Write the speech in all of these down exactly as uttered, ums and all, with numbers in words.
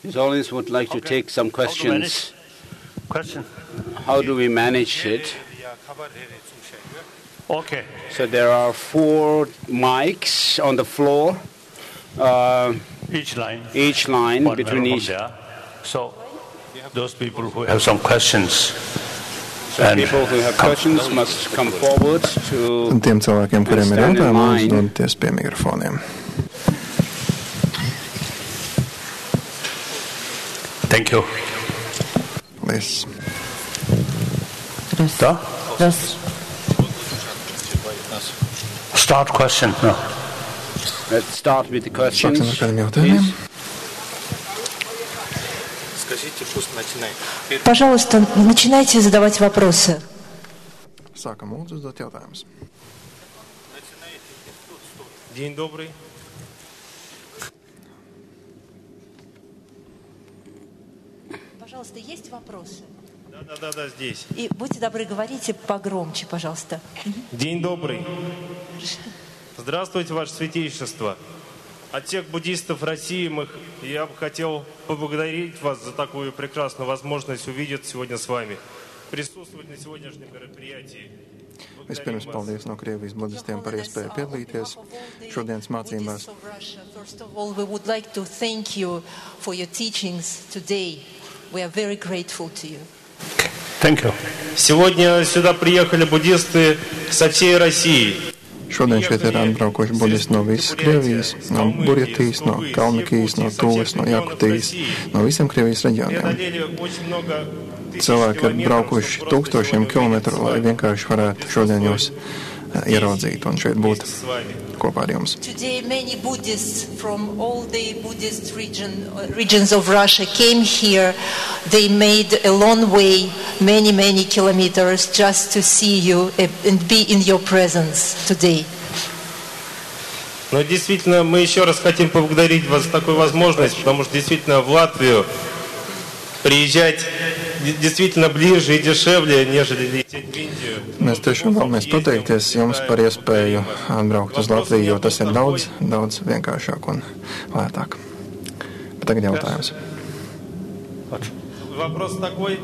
His Holiness would like to Okay. take some questions. Question. How do we manage it? Okay. So there are four mics on the floor, uh, Each line. each line One between member each. from there. So those people who have some questions. So and people who have come- questions must come forward to. Un tiem cilvēkiem, kuriem ir stand in jautājumi, line. lūdzu doties pie mikrofoniem. Thank you. Paldies. Да? Раз. Start question. No. Let's start with the questions. Sāksim ar kādiem jautājumiem. please. Скажите, пусть начинает. Первый Пожалуйста, начинайте задавать вопросы. Sākam lūdzu uzdot jautājumus. День добрый. Пожалуйста, есть вопросы? Да, да, да, да, здесь. И будьте добры, говорите погромче, пожалуйста. День добрый. Здравствуйте, Ваше Святейшество. От всех буддистов России мы, я бы хотел поблагодарить вас за такую прекрасную возможность увидеться сегодня с вами, присутствовать на сегодняшнем мероприятии. Vispirms paldies no Krievijas budistiem par iespēju piedalīties šodienas mācībās. First of all, we would like to thank you for your teachings today. We are very grateful to you. Thank you. Сегодня сюда приехали буддисты со всей России. Šodien šeit ir atbraukuši budisti no visas Krievijas, no Burjatijas, no Kalmikijas, no Tūles, no Jakutijas, no visiem Krievijas reģioniem. Преодолели очень много тысяч Cilvēki ir километров braukuši просто tūkstošiem сегодня kilometru, lai с вами. vienkārši varētu šodien jūs eh, ieraudzīt un šeit būt С вами. kopā ar jums. Today, many Buddhists from all the Buddhist region, uh, regions of Russia came here. They made a long way, many, many kilometers, just to see you uh, and be in your presence today. Но действительно, мы еще раз хотим поблагодарить вас за такую возможность, потому что действительно в Латвию приезжать действительно ближе и дешевле, нежели лететь в Индию. Mēs tiešām vēlamies pateikties jums par iespēju atbraukt uz Latviju, jo tas ir daudz, daudz vienkāršāk un lētāk. Bet tagad jautājums. Вопрос такой.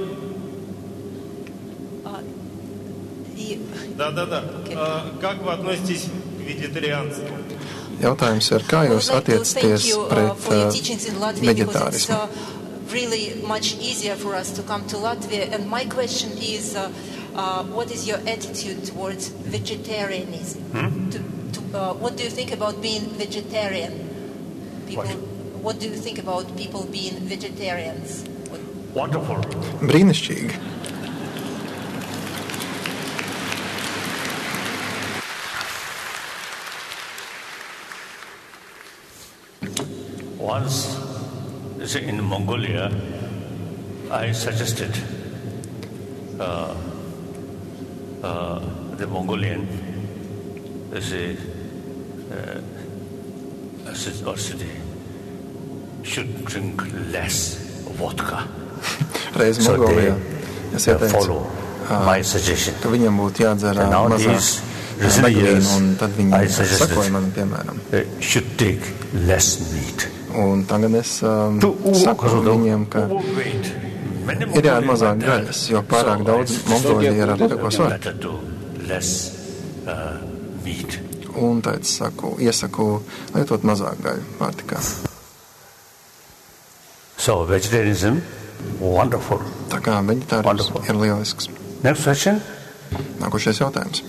И Да-да-да. А как вы относитесь к вегетарианству? Jautājums ir, kā we would jūs like to attiecaties thank you uh, pret for your uh, teachings in Latvia because it's veģetārismu? uh, really much easier for us to come to Latvia. And my question is, uh, uh, what is your attitude towards vegetarianism? To, to, uh, what do you think about being vegetarian? People, what do you think about people being vegetarians? What, Wonderful. Brīnišķīgi. Once in Mongolia, I suggested uh, uh, the Mongolian is a, uh, city or city should drink less vodka. Reiz So Mongolijā they es uh, ieteicu, follow my suggestion. ka viņam būtu jādzer And now mazāk these recent degvīnu, years, un tad I viņi suggested sakoja man, piemēram. They should take less meat. Un tagad es um, To saku viņiem, ka overweight. Many ir jādara Mongolians mazāk like gaļas, that. jo pārāk So daudz I Mongolija ir ar lieko svaru. better do less uh, meat. Un tad es saku, iesaku lietot mazāk gaļu pārtikā. So vegetarianism, wonderful. Tā kā veģetārisms Wonderful. ir lielisks. Next question. Nākošais jautājums.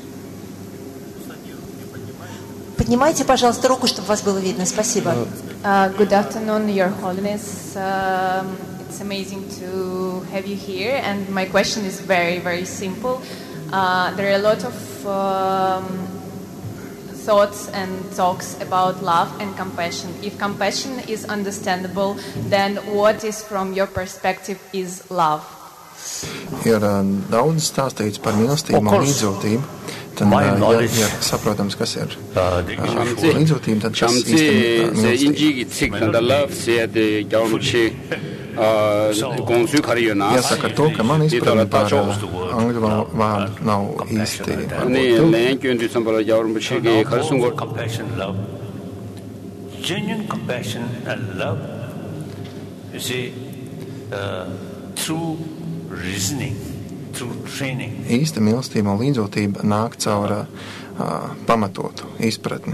Поднимайте, пожалуйста, руку, чтобы вас было видно. Спасибо. Uh, good afternoon, Your Holiness. Um, it's amazing to have you here, and my question is very, very simple. Uh, there are a lot of um, thoughts and talks about love and compassion. If compassion is understandable, then what is, from your perspective, is love? Ir uh, daudz stāstīts par mīlestību un līdzjūtību. Tad, My uh, ja, knowledge, ja saprotams, kas ir Uh, the uh, issue līdzjūtība, tad kas 잠시 īstenībā 제 mīlestība. 인지기 틱 love 세드 겨울치 어 공수 가리요나 Jāsaka to, ka man izpratne par uh, angļu val- vārdu nav īsti 아니 varbūt. 랭견 디선벌 겨울치기 가르친 걸 compassion, love, genuine compassion and love see, uh, through reasoning, through training. Īsta mīlestība un līdzjūtība nāk caur uh, pamatotu izpratni.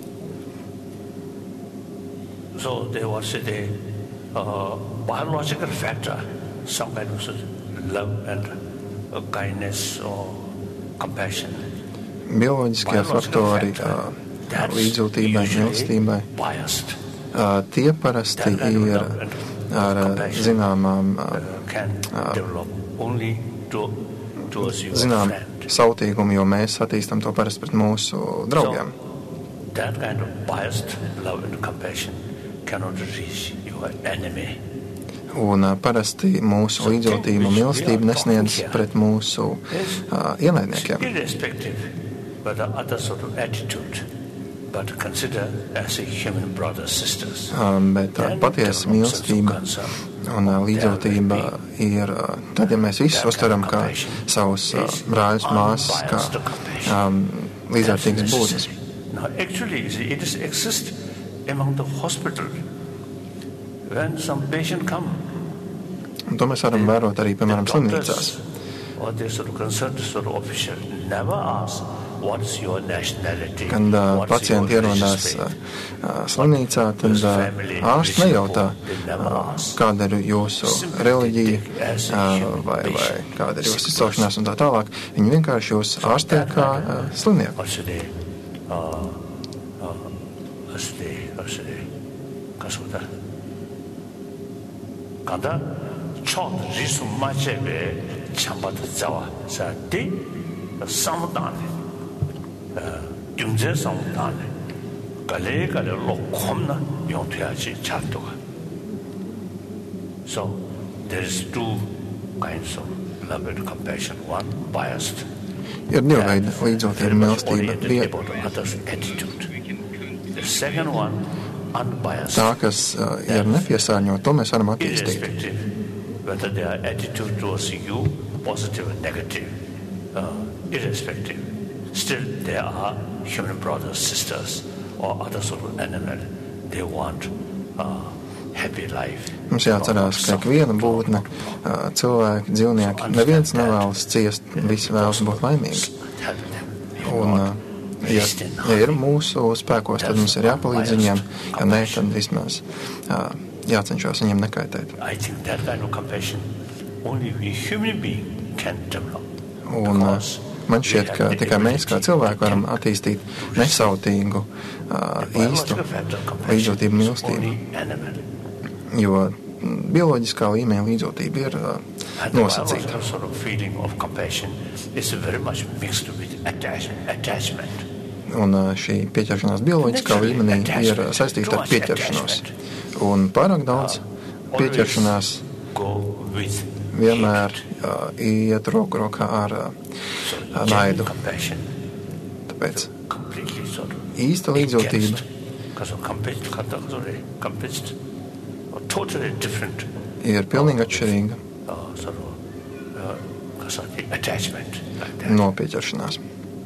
So there was a uh, biological factor, some kind of love and uh, kindness or compassion. Bioloģiskie faktori uh, līdzjūtībai, mīlestībai, uh, tie parasti ir ar zināmām, uh, zinām sautīgumu, jo mēs attīstam to parasti pret mūsu draugiem. So, that kind of biased love and compassion cannot reach your enemy. Un uh, parasti mūsu līdzjūtība un mīlestība nesniedz pret mūsu uh, ienaidniekiem. But the other sort of attitude, but consider as a human brothers, sisters. Um, bet uh, patiesa mīlestība un uh, līdzjūtība ir, uh, tad, ja mēs visi uztveram kā savus uh, brāļus, māsas, kā um, līdzvērtīgas būtnes. Now, actually, it is exist among the hospital. When some patient come, un to mēs varam vērot arī, piemēram, slimnīcās. Or the sort of concerned sort of official never ask. Kad uh, pacienti ierodās uh, slimnīcā, tad uh, ārsts nejautā, uh, kāda ir jūsu reliģija uh, vai, vai kāda ir jūsu izcelšanās un tā tālāk. Viņi vienkārši jūs ārstē kā uh, slimnieku. Kada chod risu machebe chambat zawa sa ti samdani gyumze samdani gale gale lokomna yontuyachi chartoga. So there is two kinds of love and compassion. One biased. Ir divi veidi līdzjūtība, mīlestība. The second one unbiased. Tā, kas uh, ir nepiesārņota, to mēs varam attīstīt. Whether their attitude towards you, positive or negative, uh, irrespective, still there are human brothers, sisters, or other sort of animal. They want uh, happy life. Mums jāatcerās, ka ikviena būtne, uh, cilvēki, dzīvnieki, neviens nevēlas ciest, visi vēlas būt laimīgi. Un, uh, Ja, ja ir mūsu spēkos, tad mums ir jāpalīdz viņiem, ja nē, tad vismaz uh, jācenšos viņiem nekaitēt. Un uh, man šķiet, ka tikai mēs kā cilvēki varam attīstīt nesautīgu, uh, īstu līdzjūtību, mīlestību, jo bioloģiskā līmeņa līdzjūtība ir uh, nosacīta. Un šī pieķeršanās bioloģiskā līmenī ir saistīta ar pieķeršanos. Un pārāk daudz pieķeršanās vienmēr uh, iet roku rokā ar uh, naidu. Tāpēc īsta līdzjūtība ir pilnīgi atšķirīga no pieķeršanās.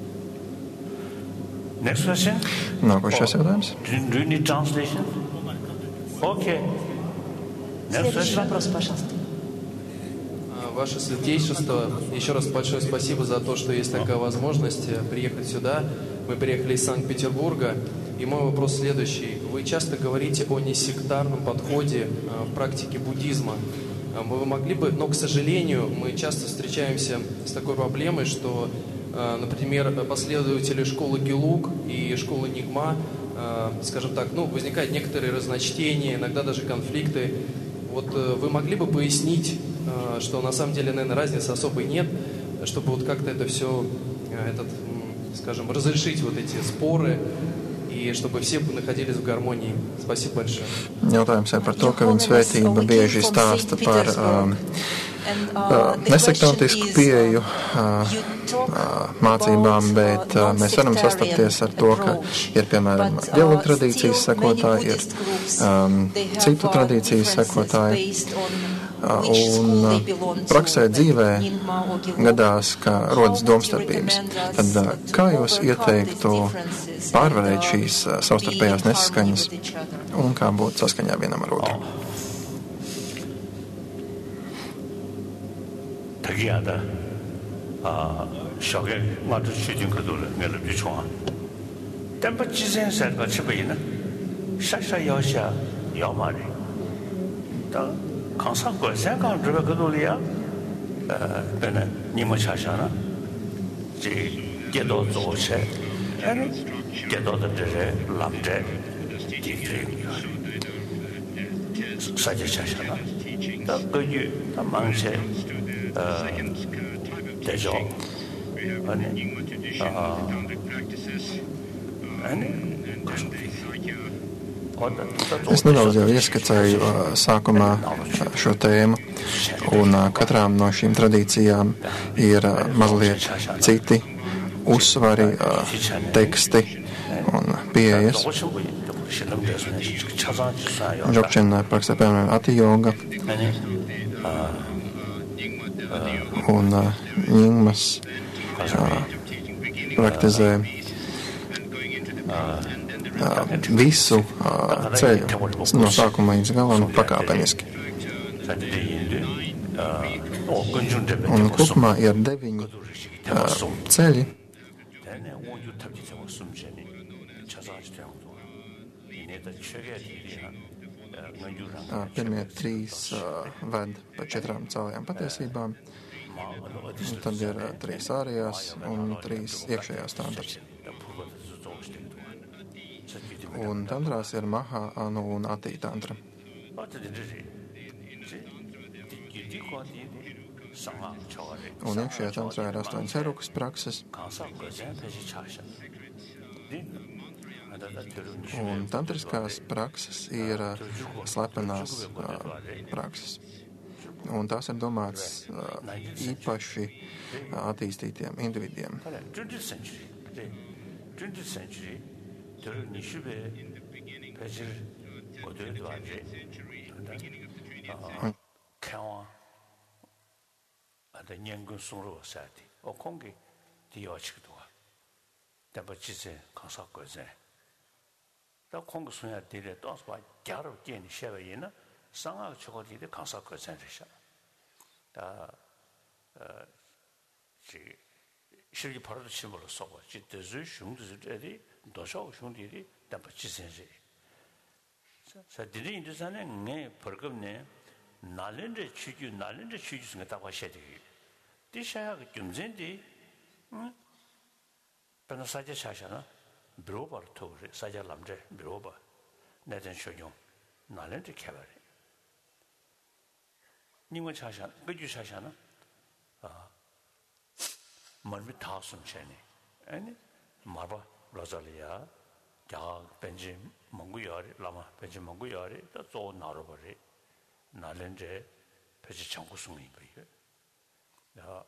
Next question? Nākošais jautājums. Do you need translation? Okay. Следующий вопрос, пожалуйста. Ваше Святейшество, еще раз большое спасибо за то, что есть такая возможность приехать сюда. Мы приехали из Санкт-Петербурга, и мой вопрос следующий. Вы часто говорите о несектарном подходе в практике буддизма. Вы могли бы, но, к сожалению, мы часто встречаемся с такой проблемой, что, например, последователи школы Гелуг и школы Нигма, скажем так, ну, возникают некоторые разночтения, иногда даже конфликты. Вот вы могли бы пояснить, что на самом деле, наверное, разницы особой нет, чтобы вот как-то это все, этот, скажем, разрешить вот эти споры, и чтобы все находились в гарmonии. Спасибо большое. Jautājums ir par to, ka viņa svētība bieži stāsta par um, uh, nesektantisku pieeju uh, uh, mācībām, bet uh, mēs varam sastapties ar to, ka ir, piemēram, dialogu tradīcijas sekotāji, ir um, citu tradīciju sekotāji. Un praksē dzīvē gadās, ka rodas domstarpības. Tad kā jūs ieteiktu pārvarēt šīs savstarpējās nesaskaņas un kā būt saskaņā vienam ar otru? 다기야다 아 샤게 맞도 취진 거도를 내가 비춰 담바 지센서 같이 보이나 샤샤야샤 야마리 다 강상 거 생각 들어 그도리야 어 근데 니모 샤샤나 지 게도 조세 아니 게도도 되게 람데 디트리 사제 샤샤나 다 거기 다 망세 어 대죠 아니 아 Es nedaudz jau ieskicēju uh, sākumā uh, šo tēmu, un uh, katrām no šīm tradīcijām ir uh, mazliet citi uzsvari, uh, teksti un pieejas. Dzogchen praksē piemēram ati-joga, un uh, Nyingmas uh, praktizē Uh, visu uh, ceļu no sākuma līdz galam pakāpeniski. Un kopumā ir deviņi uh, ceļi. Uh, pirmie trīs uh, ved pa četrām cēlajām patiesībām. Un tad ir uh, trīs ārējās un trīs iekšējās tantras. Un tantrās ir Maha, Anu un Ati tantra. Un iekšējā tantrā ir astoņas erukas prakses. Un tantriskās prakses ir slepenās uh, prakses. Un tās ir domāts uh, īpaši uh, attīstītiem individiem. 저를 니슈베 배질 고도에도 와지 어 카와 아다 년근 송로 사티 어 공기 디어치도 와 담바치세 가사거제 다 공기 소야 되래 또 봐. 갸로 깨니 셔베이나 상하 저거디데 가사거제르샤 다어지 실기 바로도 침으로 쏘고 지대주 슝드즈들이 도셔 슝디리 담바 지센지 자 디리 인도산에 네 벌금네 날렌데 취주 날렌데 취주스가 다 와셔야 돼 디샤야 그 좀젠디 응 변호 사제 샤샤나 브로버 토르 사제 람제 브로버 내전 쇼용 날렌데 캐바리 님은 샤샤 그주 샤샤나 아 말미 타숨 챤네 아니 마바 라자리아 자 벤지 몽구야리 라마 벤지 몽구야리 또 나로버리 나렌제 베지 청구승이 거예요. 야.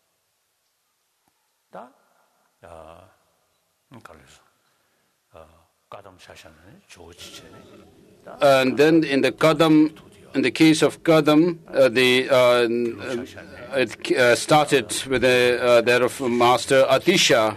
다. 야. 그래서 어 가담 샤샤는 조지체네. And then in the Kadam, in the case of Kadam, uh, the uh, it uh, started with the uh, there of Master Atisha.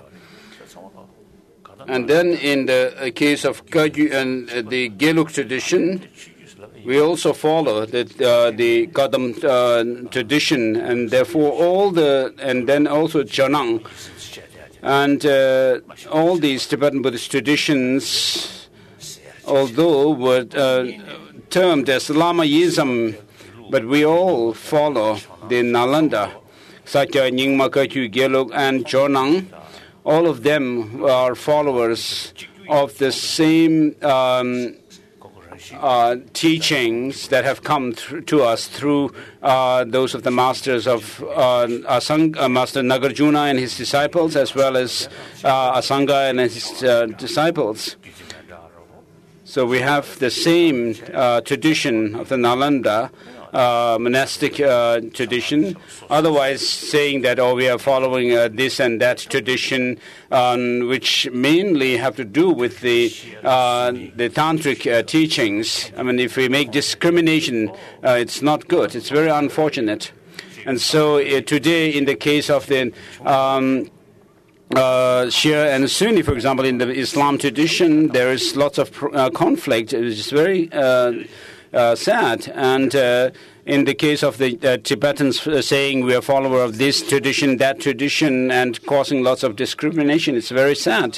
And then in the case of Kaju and uh, the Geluk tradition, we also follow the, uh, the Kadam uh, tradition, and therefore all the, and then also Janang. And uh, all these Tibetan Buddhist traditions, although were uh, termed as Lamaism, but we all follow the Nalanda, Satya, Nyingma, Kaju, Geluk, and Janang. All of them are followers of the same um, uh, teachings that have come th- to us through uh, those of the masters of uh, Asang- uh, Master Nagarjuna and his disciples, as well as uh, Asanga and his uh, disciples. So we have the same uh, tradition of the Nalanda Uh, monastic uh, tradition, otherwise saying that, oh, we are following uh, this and that tradition, um, which mainly have to do with the uh, the tantric uh, teachings. I mean, if we make discrimination, uh, it's not good. It's very unfortunate. And so uh, today, in the case of the um, uh, Shia and Sunni, for example, in the Islam tradition, there is lots of uh, conflict. It is very uh, uh, sad. And uh, in the case of the uh, Tibetans uh, saying we are follower of this tradition, that tradition, and causing lots of discrimination, it's very sad.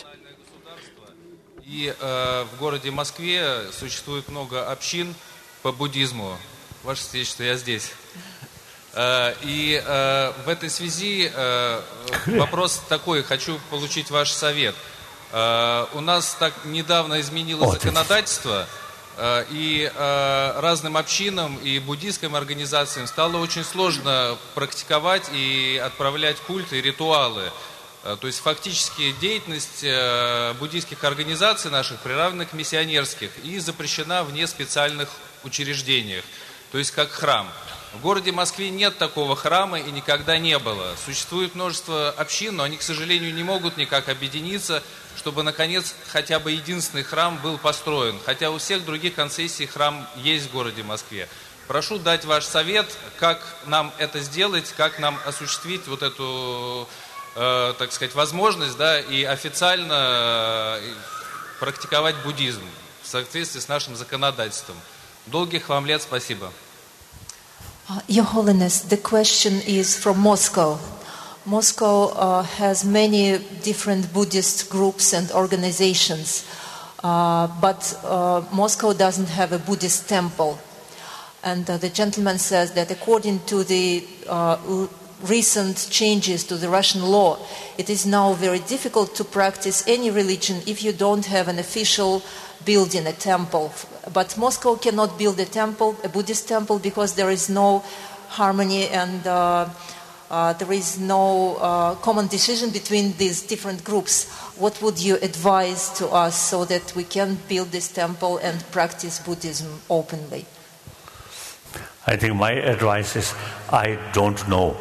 И э, в городе Москве существует много общин по буддизму. Ваше Святейшество, я здесь. Э, и э, в этой связи э, вопрос такой, хочу получить ваш совет. Э, у нас так недавно изменилось законодательство, э, и э, разным общинам и буддийским организациям стало очень сложно практиковать и отправлять культы и ритуалы. То есть фактически деятельность буддийских организаций наших приравнена к миссионерских и запрещена вне специальных учреждениях, то есть как храм. В городе Москве нет такого храма и никогда не было. Существует множество общин, но они, к сожалению, не могут никак объединиться, чтобы, наконец, хотя бы единственный храм был построен. Хотя у всех других конфессий храм есть в городе Москве. Прошу дать ваш совет, как нам это сделать, как нам осуществить вот эту... так сказать, возможность, да, и официально практиковать буддизм в соответствии с нашим законодательством. Долгих вам лет, спасибо. Your Holiness, the question is from Moscow. Moscow uh, has many different Buddhist groups and organizations, uh, but uh, Moscow doesn't have a Buddhist temple. And uh, the gentleman says that according to the uh, recent changes to the Russian law, it is now very difficult to practice any religion if you don't have an official building, a temple. But Moscow cannot build a temple, a Buddhist temple, because there is no harmony and uh, uh, there is no uh, common decision between these different groups. What would you advise to us so that we can build this temple and practice Buddhism openly? I think my advice is, I don't know.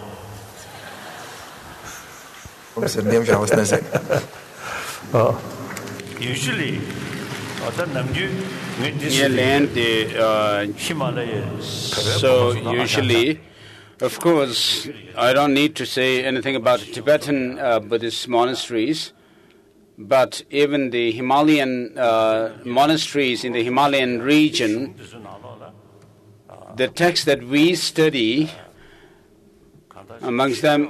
Diemžēl es nezinu. Usually, land, the, uh, so usually, of course, I don't need to say anything about Tibetan uh, Buddhist monasteries, but even the Himalayan uh, monasteries in the Himalayan region, the text that we study, amongst them,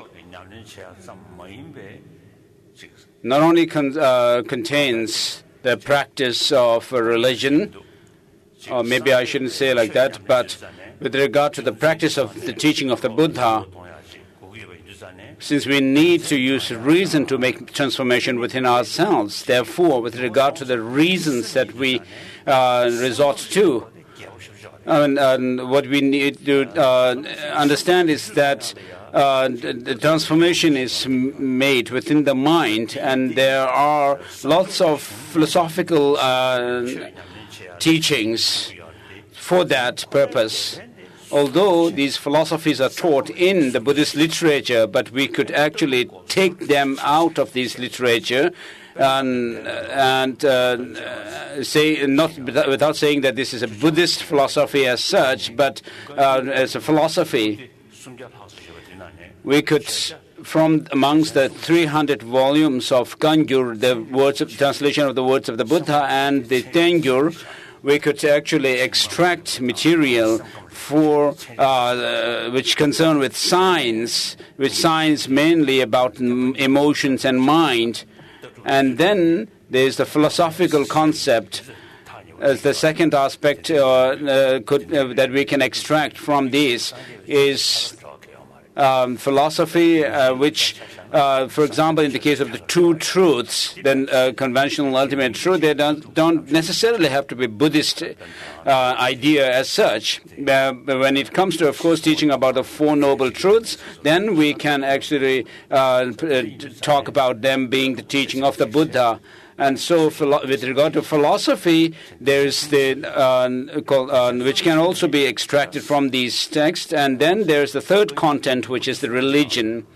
not only con- uh, contains the practice of a religion, or maybe I shouldn't say like that, but with regard to the practice of the teaching of the Buddha, since we need to use reason to make transformation within ourselves, therefore, with regard to the reasons that we uh, resort to, and, and what we need to uh, understand is that Uh, the, the transformation is made within the mind, and there are lots of philosophical uh, teachings for that purpose. Although these philosophies are taught in the Buddhist literature, but we could actually take them out of this literature and, and uh, say, not without saying that this is a Buddhist philosophy as such, but uh, as a philosophy. We could, from amongst the three hundred volumes of Kangyur, the words of translation of the words of the Buddha, and the Tengyur, we could actually extract material for uh, which concern with science, which science mainly about emotions and mind, and then there is the philosophical concept as the second aspect uh, uh, could, uh, that we can extract from this is. Um, philosophy, uh, which, uh, for example, in the case of the two truths, then uh, conventional ultimate truth, they don't, don't necessarily have to be Buddhist uh, idea as such. Uh, when it comes to, of course, teaching about the Four Noble Truths, then we can actually uh, talk about them being the teaching of the Buddha. And so, with regard to philosophy, there's the uh, called, uh, which can also be extracted from these texts, and then there's the third content, which is the religion.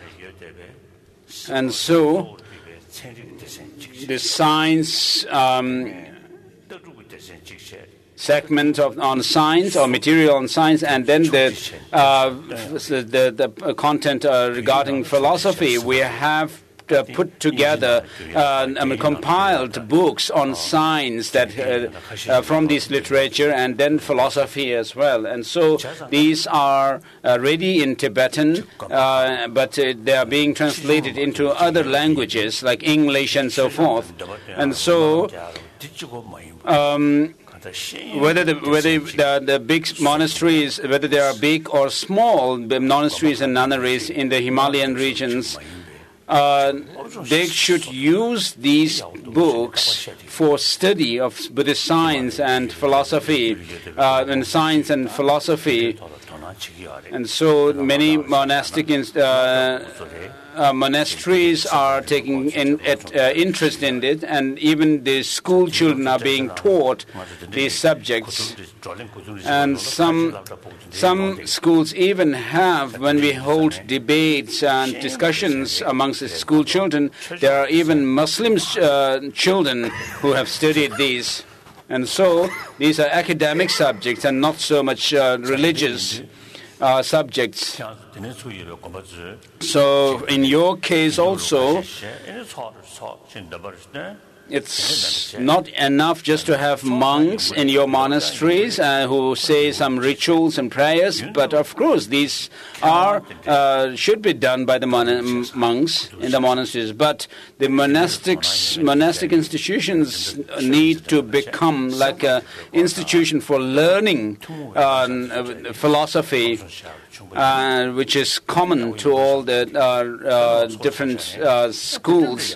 And so, the science um, segment of on science or material on science, and then the uh, the, the content uh, regarding philosophy. We have uh, put together, uh, I mean, compiled books on science that uh, uh, from this literature, and then philosophy as well. And so these are uh, ready in Tibetan, uh, but uh, they are being translated into other languages like English and so forth. And so um, whether the whether the, the big monasteries, whether they are big or small, the monasteries and nunneries in the Himalayan regions, uh, they should use these books for study of Buddhist science and philosophy, uh, and science and philosophy. And so many monastic uh, uh, monasteries are taking in, at, uh, interest in it, and even the school children are being taught these subjects. And some some schools even have, when we hold debates and discussions amongst the school children, there are even Muslim uh, children who have studied these. And so these are academic subjects and not so much uh, religious Uh, subjects. So in your case also, it's not enough just to have monks in your monasteries uh, who say some rituals and prayers, but of course these are uh, should be done by the mon- monks in the monasteries. But the monastics, monastic institutions need to become like an institution for learning uh, philosophy, uh, which is common to all the uh, uh, different uh, schools.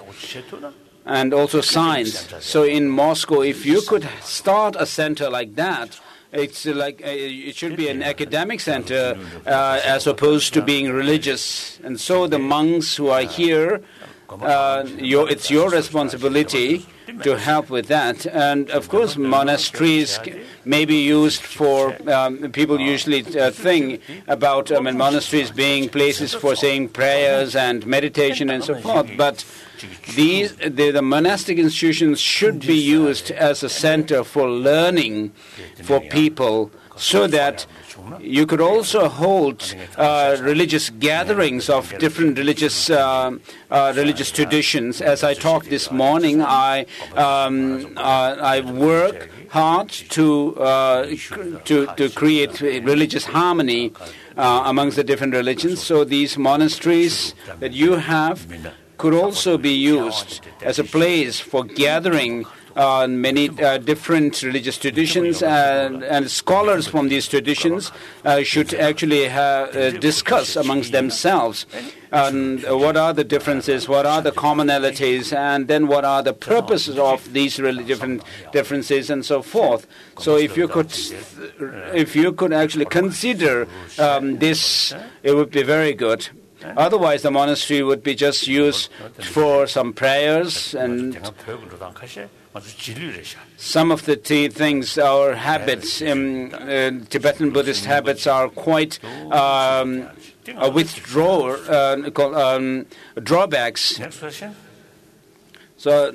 And also science. So in Moscow, if you could start a center like that, it's like uh, it should be an academic center uh, as opposed to being religious. And so the monks who are here, uh, your, it's your responsibility to help with that. And of course, monasteries may be used for, um, people usually uh, think about um, monasteries being places for saying prayers and meditation and so forth, but These, the, the monastic institutions should be used as a center for learning for people, so that you could also hold uh, religious gatherings of different religious uh, uh, religious traditions. As I talked this morning, I um, uh, I work hard to uh, to to create religious harmony uh, amongst the different religions. So these monasteries that you have could also be used as a place for gathering uh, many uh, different religious traditions, and, and scholars from these traditions uh, should actually have, uh, discuss amongst themselves and uh, what are the differences, what are the commonalities, and then what are the purposes of these really different differences and so forth. So if you could, if you could actually consider um, this, it would be very good. Otherwise, the monastery would be just used for some prayers, and some of the t- things, our habits, um, uh, Tibetan Buddhist habits are quite um, a withdraw, uh, called, um, drawbacks. Next question. So,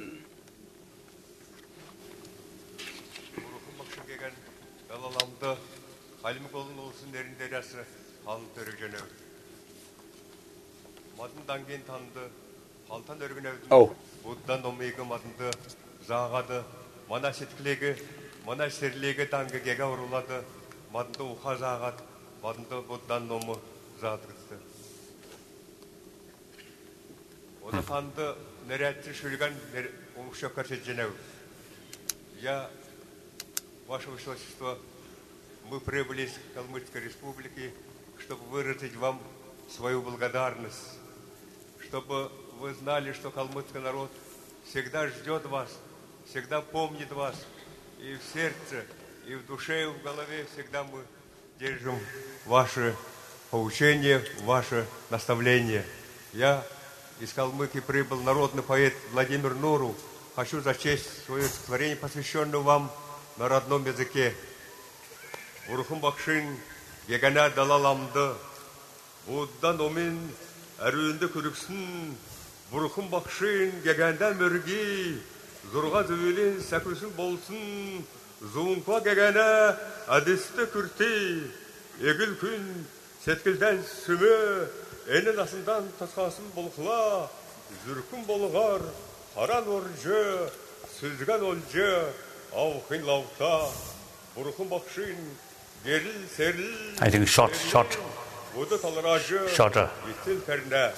oh. Буддан омейга мадынды зағады, мана сеткілегі, мана серлегі таңғы гега ұрылады, мадынды уха зағад, мадынды Буддан омы зағадығызды. Оны танды нәрәтті шүлген оңықша көрсетженеу. Я, Ваше Высочество, мы прибыли из Калмыцкой Республики, чтобы выразить вам свою благодарность, чтобы вы знали, что калмыцкий народ всегда ждет вас, всегда помнит вас, и в сердце, и в душе, и в голове всегда мы держим ваши поучения, ваше наставление. Я из Калмыкии прибыл народный поэт Владимир Нуру. Хочу зачесть свое стихотворение, посвященное вам на родном языке. Урхум бакшин, гегана далаламды, Буддан омин, әруінді күріксін, Бұрықым бақшын, гегенді мөргі, Зұрға зөйлен сәкүсін болсын, Зуынқа гегені әдісті күрті, Егіл күн сеткілден сүмі, Әнін асындан тасқасын болқыла, Зүркүн болгар, харан уржы, сүзган олжы, ауқын лаута, бұрқын бақшын, геріл серіл. I think short, short. Оды талыражы, Shorter. еттен кәріне.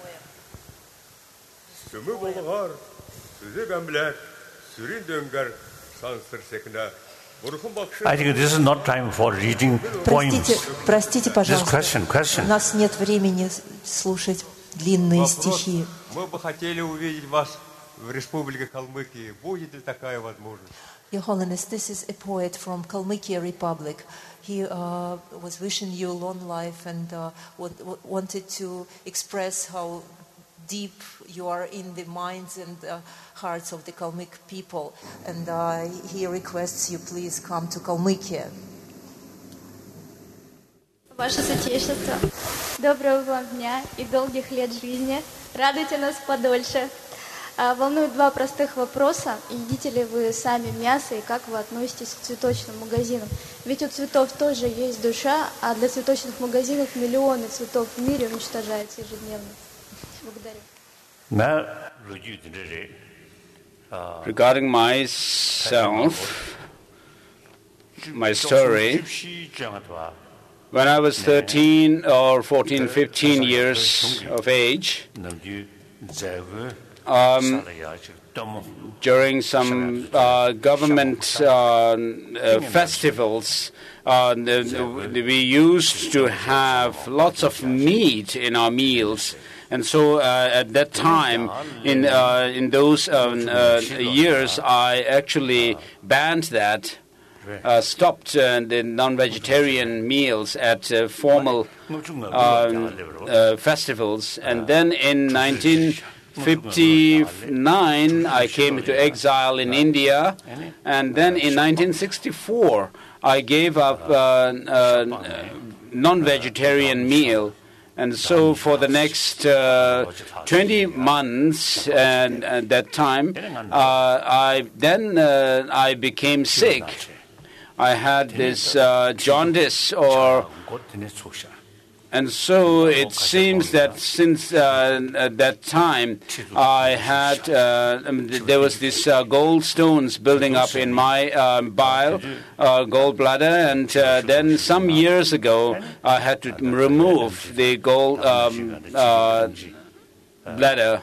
Сүмі болгар, сүзі гәмләк, сүрін дөңгер, сансыр секіне. I think this is not time for reading poems. Простите, простите, пожалуйста. This question, question. У нас нет времени слушать длинные стихи. Мы бы хотели увидеть вас в Республике Калмыкия. Будет ли такая возможность? Your Holiness, this is a poet from Kalmykia Republic. He uh, was wishing you long life and uh, w- wanted to express how deep you are in the minds and uh, hearts of the Kalmyk people. And uh, he requests you please come to Kalmykia. Ваше Святейшество, доброго вам дня и долгих лет жизни. Радуйте нас подольше. Волнуют два простых вопроса. Едите ли вы сами мясо и как вы относитесь к цветочным магазинам? Ведь у цветов тоже есть душа, а для цветочных магазинов миллионы цветов в мире уничтожаются ежедневно. Благодарю. Regarding myself, my story, when I was thirteen or fourteen, fifteen years of age, um, during some uh, government uh, uh, festivals, uh, the, the, we used to have lots of meat in our meals. And so uh, at that time, in uh, in those um, uh, years, I actually banned that, uh, stopped uh, the non-vegetarian meals at uh, formal um, uh, festivals. And then in nineteen fifty-nine, I came to exile in India. And then in nineteen sixty-four, I gave up uh, uh, non-vegetarian meal. And so for the next uh, twenty months and at that time, uh, I then uh, I became sick. I had this uh, jaundice, or and so it seems that since uh, at that time I had uh, there was this uh, gold stones building up in my uh, bile, uh, gallbladder, and uh, then some years ago I had to remove the gall um, uh, bladder.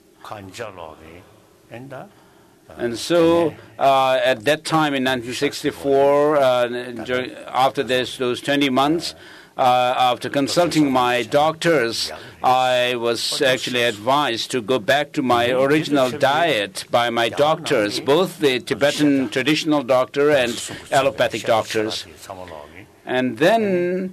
And so uh, at that time in nineteen sixty-four, uh, during, after this, those twenty months, Uh, after consulting my doctors, I was actually advised to go back to my original diet by my doctors, both the Tibetan traditional doctor and allopathic doctors. And then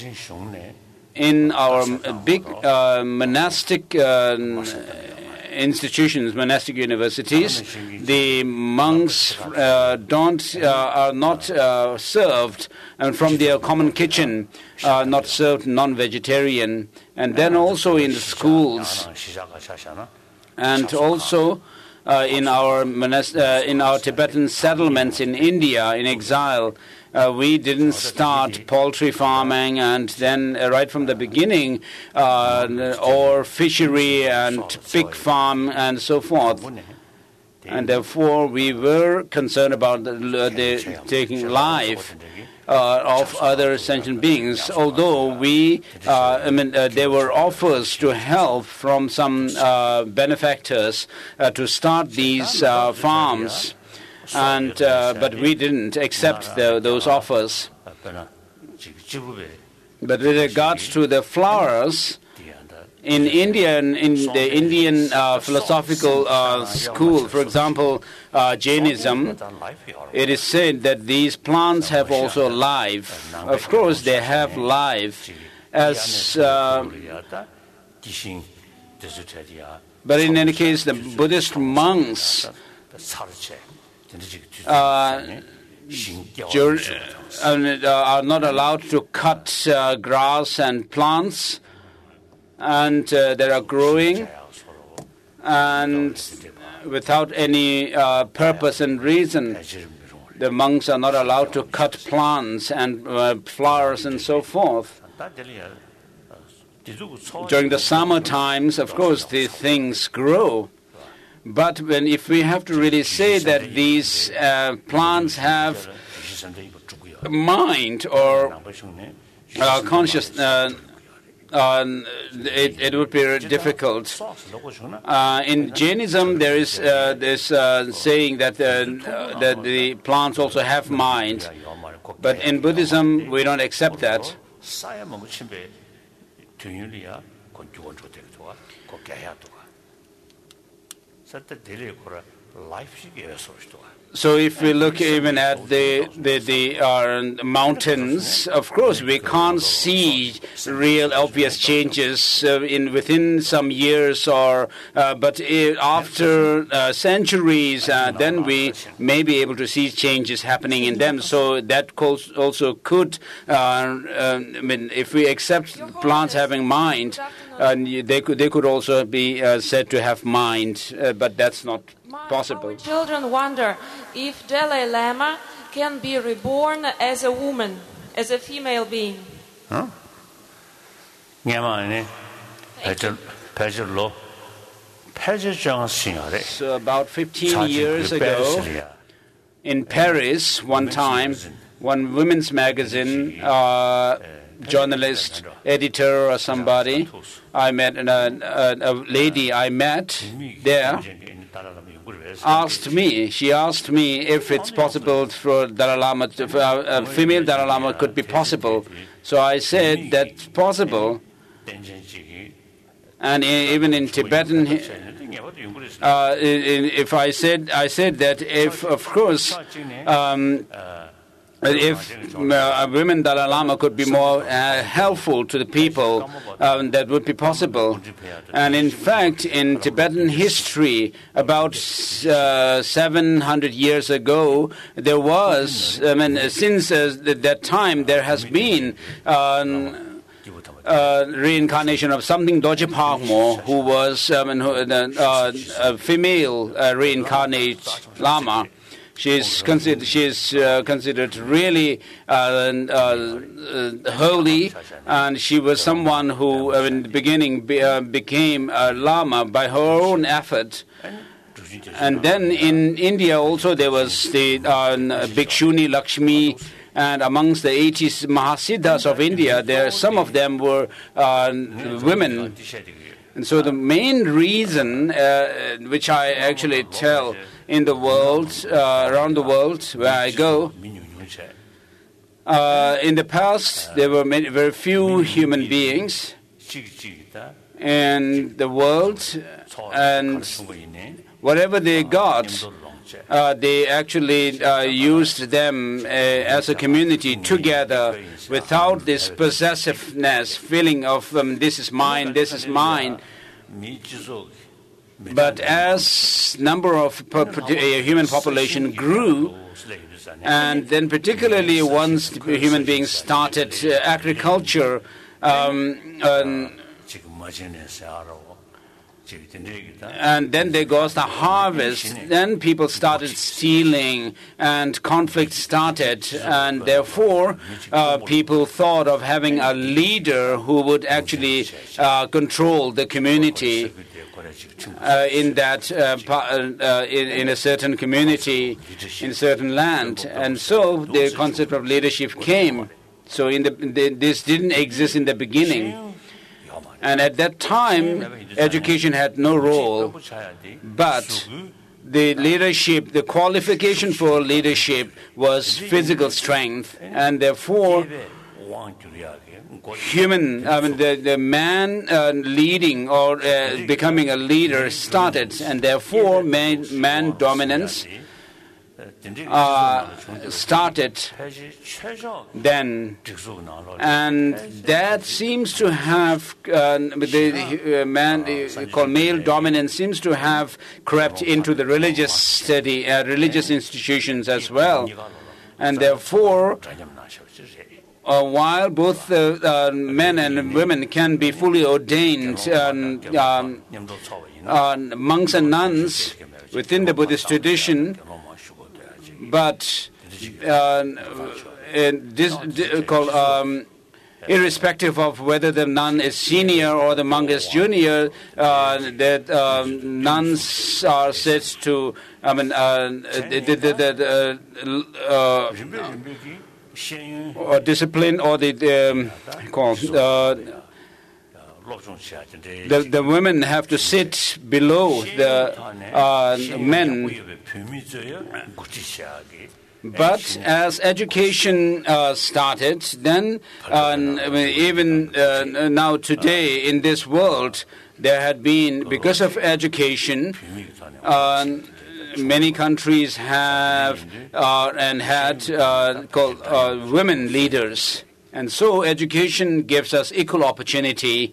in our big uh, monastic uh, institutions, monastic universities, the monks uh, don't uh, are not uh, served, and from their common kitchen, uh, not served non-vegetarian. And then also in the schools, and also uh, in our monast- uh, in our Tibetan settlements in India, in exile. Uh, we didn't start poultry farming, and then uh, right from the beginning, uh, or fishery and pig farm and so forth. And therefore, we were concerned about the, the taking life uh, of other sentient beings. Although we, uh, I mean, uh, there were offers to help from some uh, benefactors uh, to start these uh, farms. And uh, but we didn't accept the, those offers. But with regards to the flowers, in India, in, in the Indian uh, philosophical uh, school, for example, uh, Jainism, it is said that these plants have also life. Of course, they have life, as. Uh, but in any case, the Buddhist monks. Uh, are not allowed to cut uh, grass and plants, and uh, they are growing, and without any uh, purpose and reason. The monks are not allowed to cut plants and uh, flowers and so forth. during the summer times, of course, the things grow. But when if we have to really say that these uh, plants have mind or uh, conscious, uh, uh, it, it would be difficult. Uh, in Jainism, there is uh, this uh, saying that uh, that the plants also have mind, but in Buddhism, we don't accept that. So if we look even at the the, the uh, mountains, of course we can't see real obvious changes uh, in within some years, or uh, but uh, after uh, centuries, uh, then we may be able to see changes happening in them. So that also could, uh, uh, I mean, if we accept plants having mind, uh, they could they could also be uh, said to have mind, uh, but that's not possible. Our children wonder if Dalai Lama can be reborn as a woman, as a female being. Huh? So about fifteen years ago, in Paris, one time, one women's magazine uh, journalist, editor, or somebody, I met a, a, a lady I met there. Asked me, she asked me if it's possible for Dalai Lama, to, for a female Dalai Lama could be possible. So I said that's possible. And even in Tibetan, uh, if I said, I said that if, of course, um, if uh, a women Dalai Lama could be more uh, helpful to the people, um, that would be possible. And in fact, in Tibetan history, about uh, seven hundred years ago, there was, I mean, since uh, that time, there has been um, uh, reincarnation of something Doje Pagmo, who was um, who, uh, a female uh, reincarnate Lama. She is considered, she is, uh, considered really uh, uh, uh, holy, and she was someone who, uh, in the beginning, be, uh, became a Lama by her own effort. And then in India also there was the uh, Bhikshuni Lakshmi, and amongst the eighty Mahasiddhas of India, there some of them were uh, women. And so the main reason, uh, which I actually tell in the world, uh, around the world where I go, uh, in the past there were many, very few human beings in the world, and whatever they got, uh, they actually uh, used them uh, as a community together without this possessiveness, feeling of um, this is mine, this is mine. But as number of po- po- human population grew, and then particularly once human beings started uh, agriculture, um, um, and then there goes the harvest, then people started stealing and conflict started, and therefore uh, people thought of having a leader who would actually uh, control the community. Uh, in that, uh, uh, in, in a certain community, in a certain land, and so the concept of leadership came. So, in the, the this didn't exist in the beginning, and at that time, education had no role. But the leadership, the qualification for leadership was physical strength, and therefore, human, I mean, the, the man uh, leading or uh, becoming a leader started, and therefore man, man dominance uh, started then. And that seems to have, uh, the uh, man uh, called male dominance seems to have crept into the religious study, uh, religious institutions as well. And therefore, Uh, while both uh, uh, men and women can be fully ordained um, um, uh, monks and nuns within the Buddhist tradition, but uh, this, called, um, irrespective of whether the nun is senior or the monk is junior, uh, that um, nuns are said to, I mean, uh, the, the, the, uh, uh, or discipline or the, um, called, uh, the, the women have to sit below the uh, men. But as education uh, started, then uh, even uh, now today in this world, there had been, because of education, uh, many countries have uh, and had uh, called uh, women leaders. And so education gives us equal opportunity.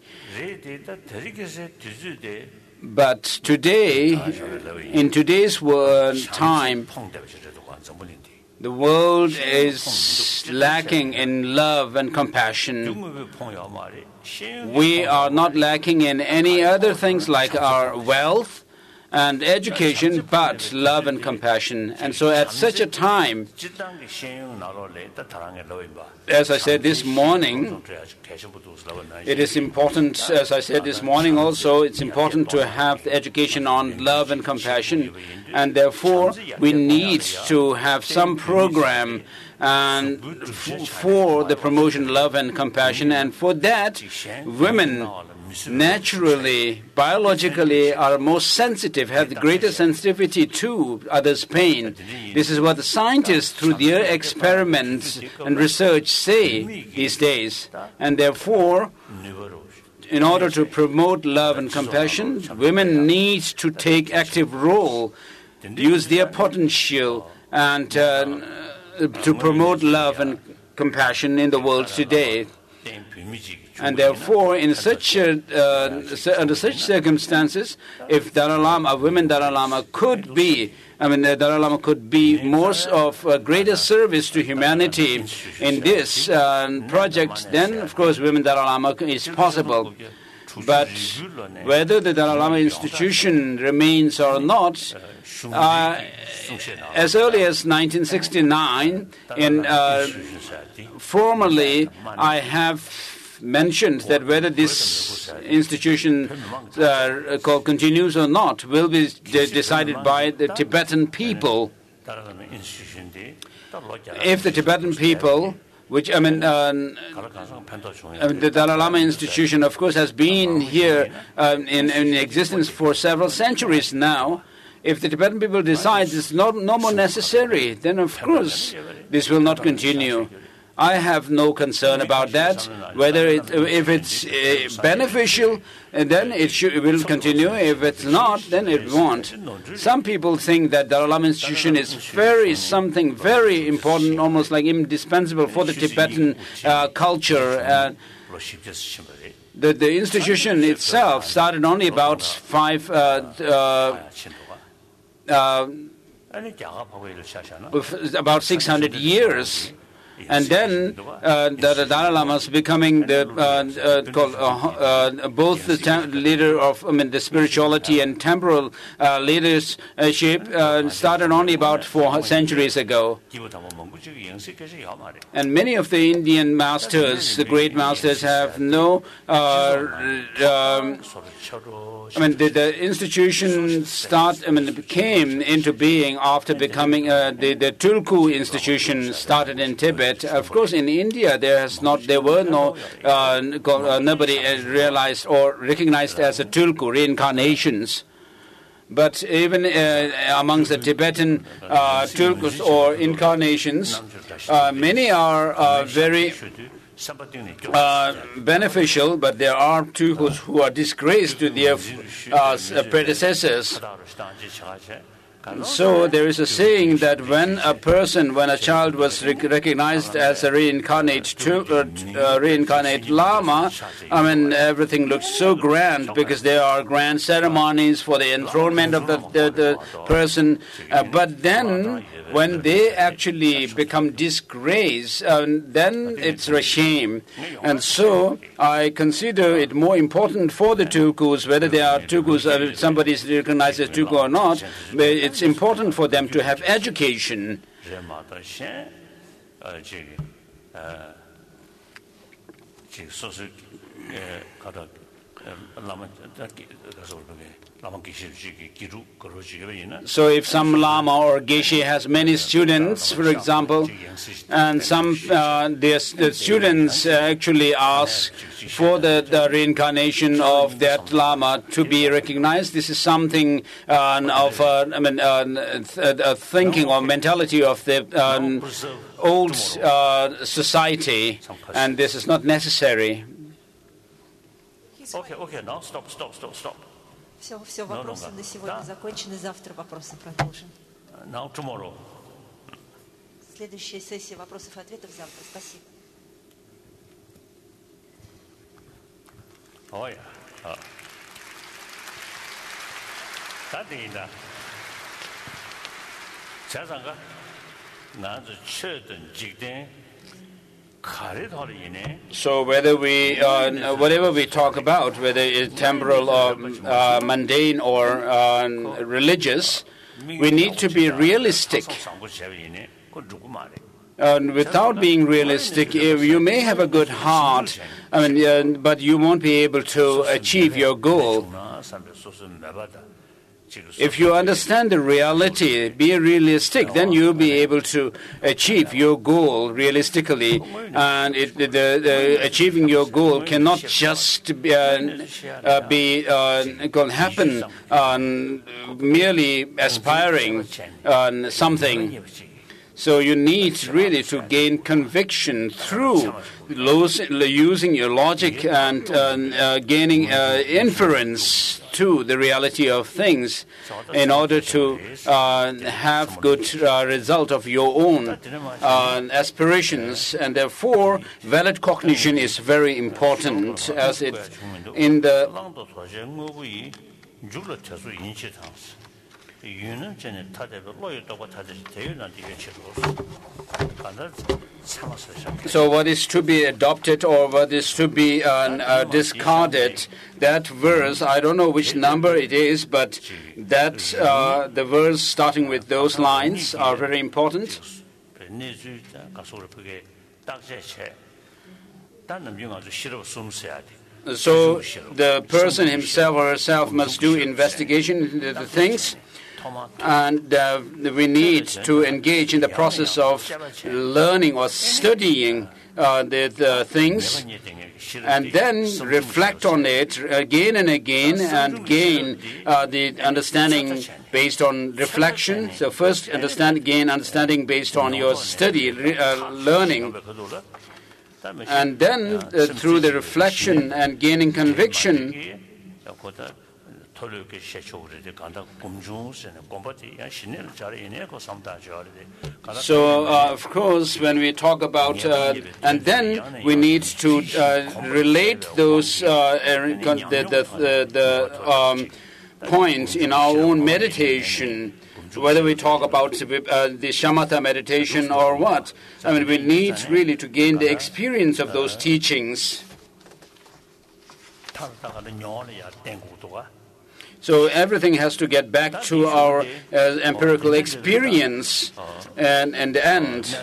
But today, in today's world, time, the world is lacking in love and compassion. We are not lacking in any other things like our wealth and education, but love and compassion. And so at such a time, as I said this morning, it is important, as I said this morning also, it's important to have the education on love and compassion. And therefore, we need to have some program and f- for the promotion of love and compassion. And for that, women naturally, biologically, are most sensitive, have the greater sensitivity to others' pain. This is what the scientists, through their experiments and research, say these days. And therefore, in order to promote love and compassion, women need to take active role, use their potential, and uh, to promote love and compassion in the world today. And therefore, in such a, uh, under such circumstances, if Dalai Lama, a women Dalai Lama could be, I mean, the Dalai Lama could be more of a greater service to humanity in this uh, project, then, of course, women Dalai Lama is possible. But whether the Dalai Lama institution remains or not, uh, as early as nineteen sixty-nine, in uh, formally, I have mentioned that whether this institution uh, called continues or not will be de- decided by the Tibetan people. If the Tibetan people, which I mean, uh, I mean, the Dalai Lama institution, of course, has been here uh, in, in existence for several centuries now. If the Tibetan people decide it's not no more necessary, then of course this will not continue. I have no concern about that. Whether it, if it's uh, beneficial, then it, should, it will continue. If it's not, then it won't. Some people think that Dalai Lama institution is very something very important, almost like indispensable for the Tibetan uh, culture. Uh, the, the institution itself started only about five, uh, uh, uh, about six hundred years. And then uh, the, the Dalai Lama is becoming the uh, uh, called, uh, uh, both the tem- leader of I mean the spirituality and temporal uh, leadership uh, started only about four centuries ago. And many of the Indian masters, the great masters, have no. Uh, um, I mean the, the institution start. I mean came into being after becoming uh, the the Tulku institution started in Tibet. Of course, in India, there has not, there were no, uh, nobody realized or recognized as a Tulku, reincarnations. But even uh, amongst the Tibetan uh, Tulkus or incarnations, uh, many are uh, very uh, beneficial, but there are Tulkus who are disgraced to their uh, predecessors. So there is a saying that when a person, when a child was rec- recognized as a reincarnate, uh, uh, reincarnate Lama, I mean everything looks so grand because there are grand ceremonies for the enthronement of the, the, the person. Uh, but then when they actually become disgraced, uh, then it's a shame. And so I consider it more important for the Tulkus, whether they are Tulkus, uh, somebody is recognized as Tulku or not, it's important for them to have education. So if some Lama or Geshe has many students, for example, and some uh, the, the students actually ask for the, the reincarnation of that Lama to be recognized, this is something uh, of uh, I mean, uh, a thinking or mentality of the um, old uh, society, and this is not necessary. Okay, okay, now stop, stop, stop, stop. Все, все, вопросы на сегодня закончены, завтра вопросы продолжим. Now tomorrow. Следующая сессия вопросов и ответов завтра. Спасибо. Oh yeah. Oh. 다행이다. 자상가 나도 최든 직대 So whether we, uh, whatever we talk about, whether it's temporal or uh, mundane or uh, religious, we need to be realistic. And without being realistic, you may have a good heart, I mean, uh, but you won't be able to achieve your goal. If you understand the reality, be realistic, then you'll be able to achieve your goal realistically. And it, the, the, achieving your goal cannot just be, uh, uh, be uh, can happen on merely aspiring on something. So you need really to gain conviction through using your logic and uh, uh, gaining uh, inference to the reality of things in order to uh, have good uh, result of your own uh, aspirations. And therefore, valid cognition is very important as it in the So what is to be adopted or what is to be uh, uh, discarded, that verse, I don't know which number it is, but that uh, the verse starting with those lines are very important. So the person himself or herself must do investigation into the things. And uh, we need to engage in the process of learning or studying uh, the, the things, and then reflect on it again and again and gain uh, the understanding based on reflection. So first understand, gain understanding based on your study, uh, learning. And then uh, through the reflection and gaining conviction, so, uh, of course, when we talk about, uh, and then we need to uh, relate those, uh, the, the, the um, points in our own meditation, whether we talk about uh, the shamatha meditation or what. I mean, we need really to gain the experience of those teachings. So everything has to get back to our uh, empirical experience and, and the end.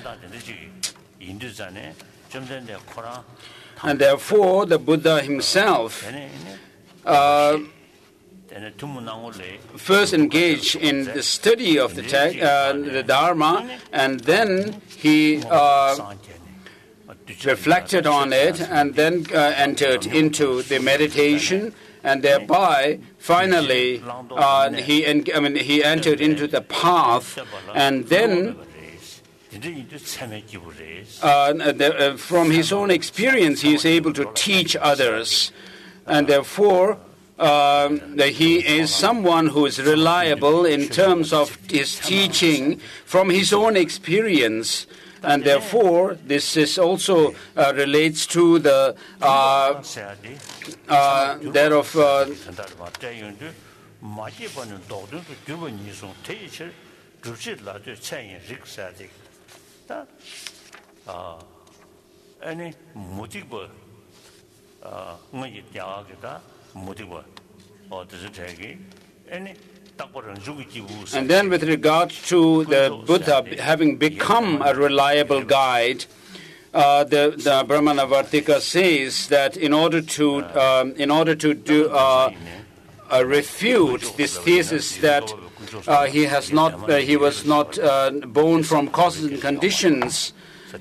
And therefore, the Buddha himself uh, first engaged in the study of the, te- uh, the Dharma, and then he uh, reflected on it, and then uh, entered into the meditation. And thereby, finally, uh, he en- I mean, he entered into the path, and then, uh, the, uh, from his own experience, he is able to teach others, and therefore, uh, he is someone who is reliable in terms of his teaching from his own experience. And therefore, this is also uh, relates to the uh, uh, that of uh, And then with regard to the Buddha having become a reliable guide, uh, the, the Brahmanavartika says that in order to um, in order to do uh, uh, refute this thesis that uh, he has not uh, he was not uh, born from causes and conditions.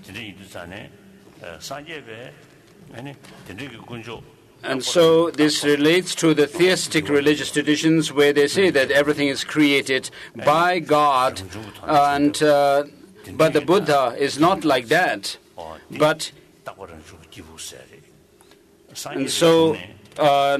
And so this relates to the theistic religious traditions where they say that everything is created by God, and uh, but the Buddha is not like that. But and so uh,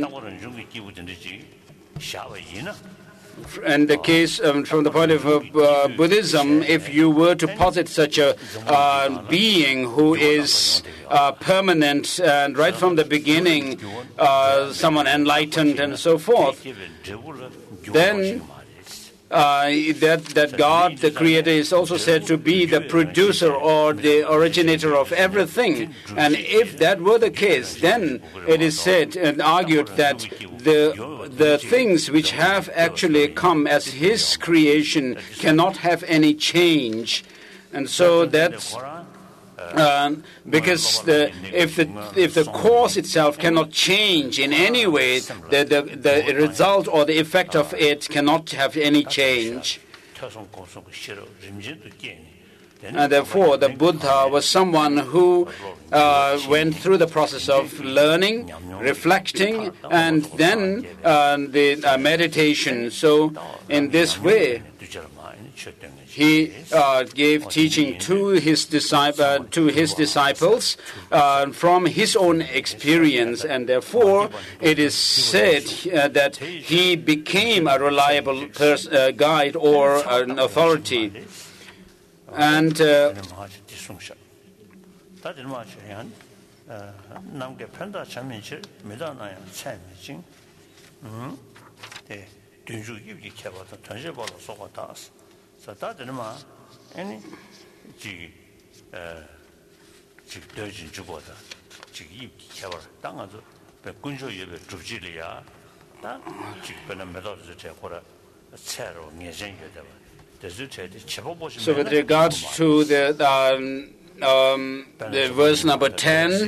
in the case, um, from the point of uh, Buddhism, if you were to posit such a uh, being who is uh, permanent and right from the beginning, uh, someone enlightened and so forth, then uh, that, that God, the Creator, is also said to be the producer or the originator of everything. And if that were the case, then it is said and argued that the, the things which have actually come as His creation cannot have any change. And so that's Uh, because the, if the if the cause itself cannot change in any way, the, the the result or the effect of it cannot have any change. And therefore, the Buddha was someone who uh, went through the process of learning, reflecting, and then uh, the uh, meditation. So, in this way, he uh, gave teaching to his, disciple, uh, to his disciples uh, from his own experience, and therefore it is said uh, that he became a reliable pers- uh, guide or an authority. And uh, So that is my any G G Dojin Juboda, G Kever, Danga, the Gunjo Yebe Jujilia, that G Benamedo is a Chepora, a Cerro, Niazen Yedeva, the Zute, the Chepobo. So, with regards to the um, um, the verse number ten.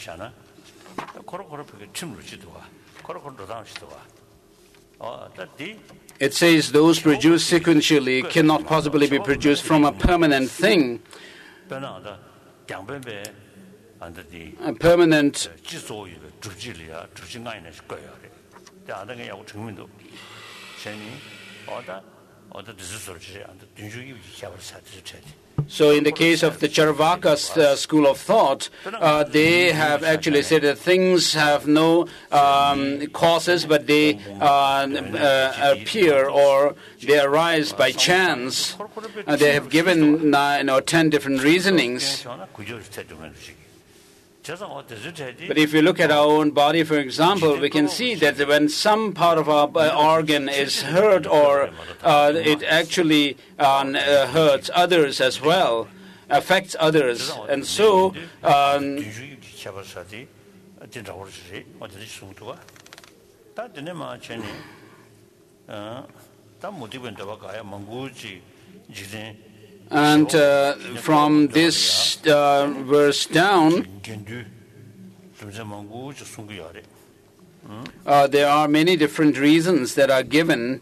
It says those produced sequentially cannot possibly be produced from a permanent thing. A permanent So in the case of the Charvaka uh, school of thought, uh, they have actually said that things have no um, causes, but they uh, uh, appear or they arise by chance. Uh, they have given nine or ten different reasonings. But if we look at our own body, for example, we can see that when some part of our organ is hurt or uh, it actually uh, hurts others as well, affects others. And so, um, and uh, from this uh, verse down, uh, there are many different reasons that are given.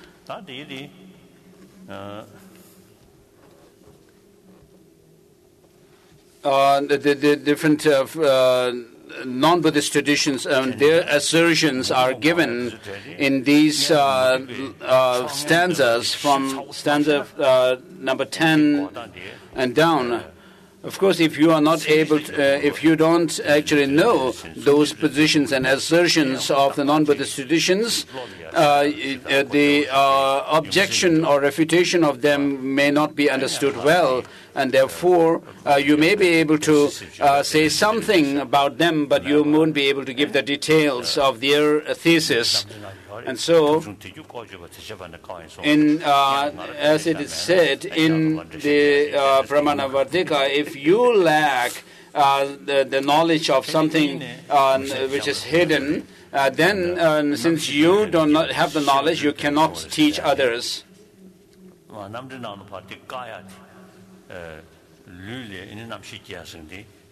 Uh, the, the, the different uh, uh, non-Buddhist traditions, um, their assertions are given in these uh, uh, stanzas from stanza uh, number ten and down. Of course, if you are not able to, uh, if you don't actually know those positions and assertions of the non-Buddhist traditions, uh, the uh, objection or refutation of them may not be understood well, and therefore uh, you may be able to uh, say something about them, but you won't be able to give the details of their thesis. And so, in, uh, as it is said in the uh, Brahmanavartika, if you lack uh, the, the knowledge of something uh, which is hidden, uh, then uh, since you do not have the knowledge, you cannot teach others.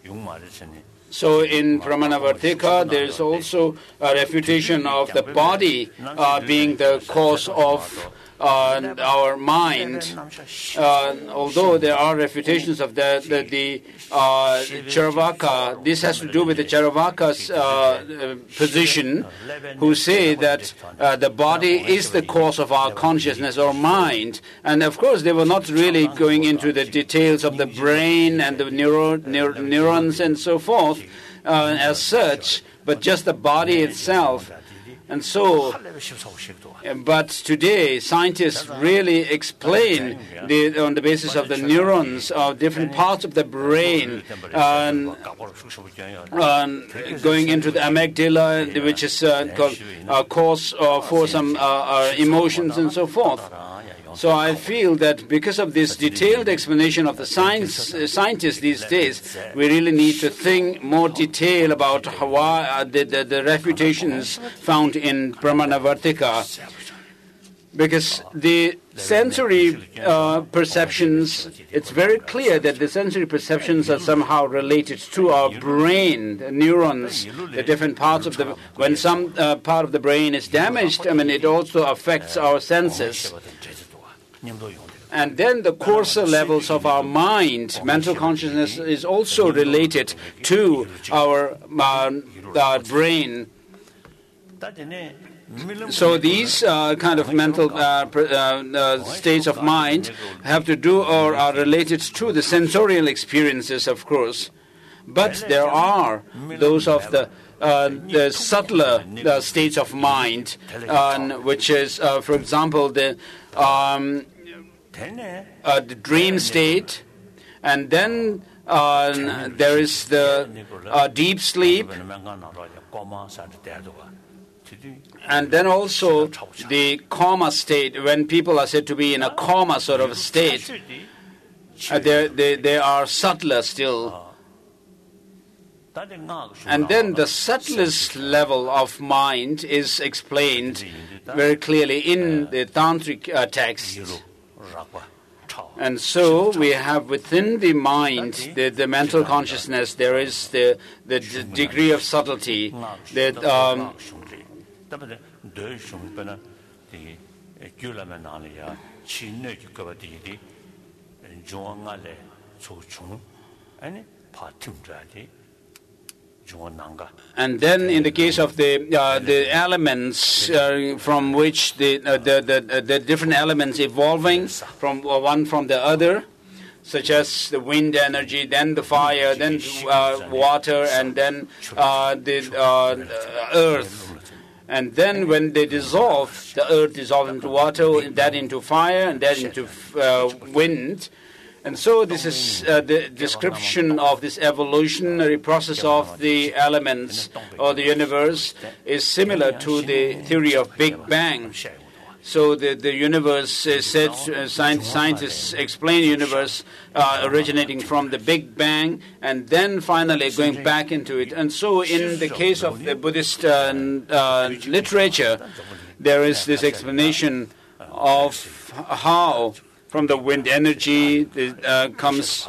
So in Pramanavartika, there is also a refutation of the body uh, being the cause of uh, our mind. Uh, although there are refutations of the, the, the uh, Charvaka, this has to do with the Charvaka's uh, position, who say that uh, the body is the cause of our consciousness or mind. And of course, they were not really going into the details of the brain and the neuro, neur, neurons and so forth uh, as such, but just the body itself. And so, but today, scientists really explain the, on the basis of the neurons of different parts of the brain, uh, uh, going into the amygdala, which is uh, called uh, cause uh, for some uh, uh, emotions and so forth. So I feel that because of this detailed explanation of the science, uh, scientists these days, we really need to think more detail about how, uh, the, the, the refutations found in Pramanavartika. Because the sensory uh, perceptions, it's very clear that the sensory perceptions are somehow related to our brain, the neurons, the different parts of the... When some uh, part of the brain is damaged, I mean, it also affects our senses. And then the coarser levels of our mind, mental consciousness, is also related to our, uh, our brain. So these uh, kind of mental uh, uh, uh, states of mind have to do or are related to the sensorial experiences, of course. But there are those of the Uh, the subtler uh, states of mind, uh, which is, uh, for example, the, um, uh, the dream state, and then uh, there is the uh, deep sleep, and then also the coma state, when people are said to be in a coma sort of state. Uh, they, they, they are subtler still. And then the subtlest level of mind is explained very clearly in the Tantric uh, text. And so we have within the mind, the, the mental consciousness, there is the, the d- degree of subtlety that um, and then, in the case of the uh, the elements uh, from which the, uh, the the the different elements evolving from uh, one from the other, such as the wind energy, then the fire, then uh, water, and then uh, the uh, earth. And then, when they dissolve, the earth dissolves into water, that into fire, and that into uh, wind. And so this is uh, the description of this evolutionary process of the elements or the universe is similar to the theory of Big Bang. So the, the universe is said, uh, scientists explain the universe uh, originating from the Big Bang and then finally going back into it. And so in the case of the Buddhist uh, uh, literature, there is this explanation of how from the wind energy uh, comes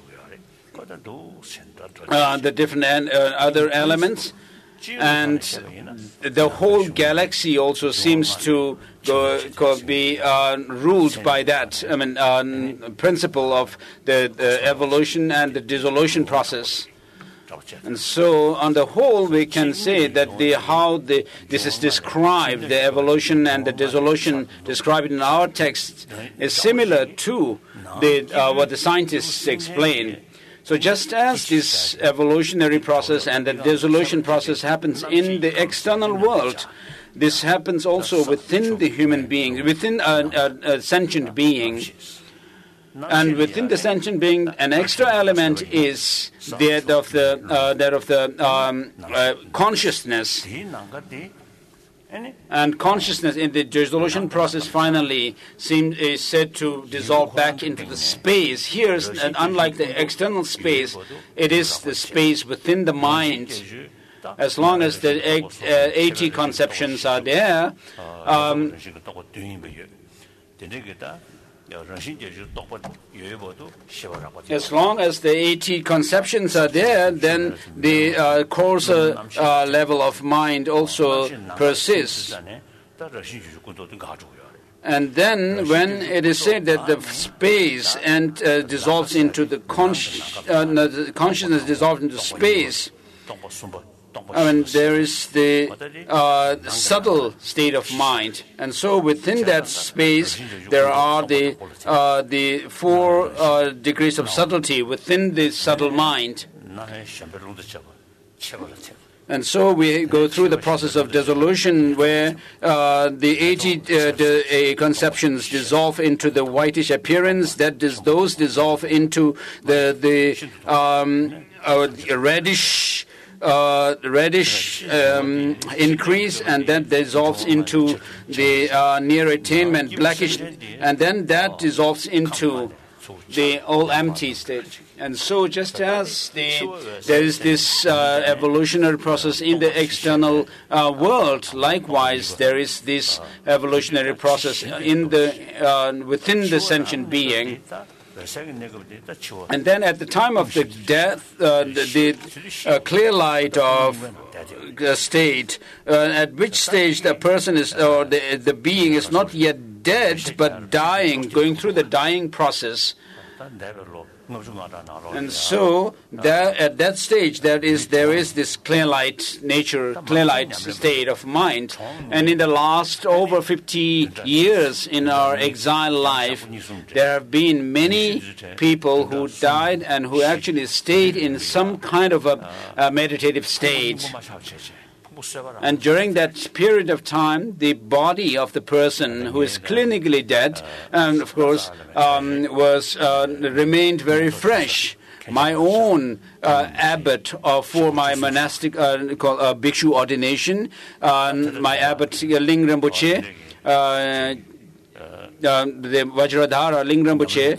uh, the different uh, other elements, and the whole galaxy also seems to go, go be uh, ruled by that I mean, uh, principle of the, the evolution and the dissolution process. And so, on the whole, we can say that the how the this is described, the evolution and the dissolution described in our text, is similar to the uh, what the scientists explain. So, just as this evolutionary process and the dissolution process happens in the external world, this happens also within the human being, within a, a, a sentient being. And within the sentient being, an extra element is that of the uh, that of the um, uh, consciousness. And consciousness in the dissolution process finally seems is said to dissolve back into the space. Here, and unlike the external space, it is the space within the mind. As long as the uh, eighty conceptions are there, um, As long as the eighty conceptions are there, then the uh, coarser uh, level of mind also persists. And then when it is said that the space and uh, dissolves into the, consci- uh, no, the consciousness dissolves into space, I mean, there is the uh, subtle state of mind, and so within that space there are the uh, the four uh, degrees of subtlety within the subtle mind. And so we go through the process of dissolution where uh, the eighty uh, the, uh, conceptions dissolve into the whitish appearance, that is, those dissolve into the, the um, uh, reddish uh, reddish um, increase, and then dissolves into the uh, near attainment blackish, and then that dissolves into the all empty state. And so just as the, there is this uh, evolutionary process in the external uh, world, likewise there is this evolutionary process in the uh, within the sentient being. And then at the time of the death, uh, the, the uh, clear light of the state, uh, at which stage the person is, or the, the being is not yet dead, but dying, going through the dying process. And so, there, at that stage, there is there is this clear light nature, clear light state of mind. And in the last over fifty years in our exile life, there have been many people who died and who actually stayed in some kind of a, a meditative state. And during that period of time, the body of the person who is clinically dead, and of course, um, was uh, remained very fresh. My own uh, abbot uh, for my monastic uh, called, uh, bhikshu ordination, uh, my abbot Ling Rinpoche, uh, uh, the Vajradhara Ling Rinpoche,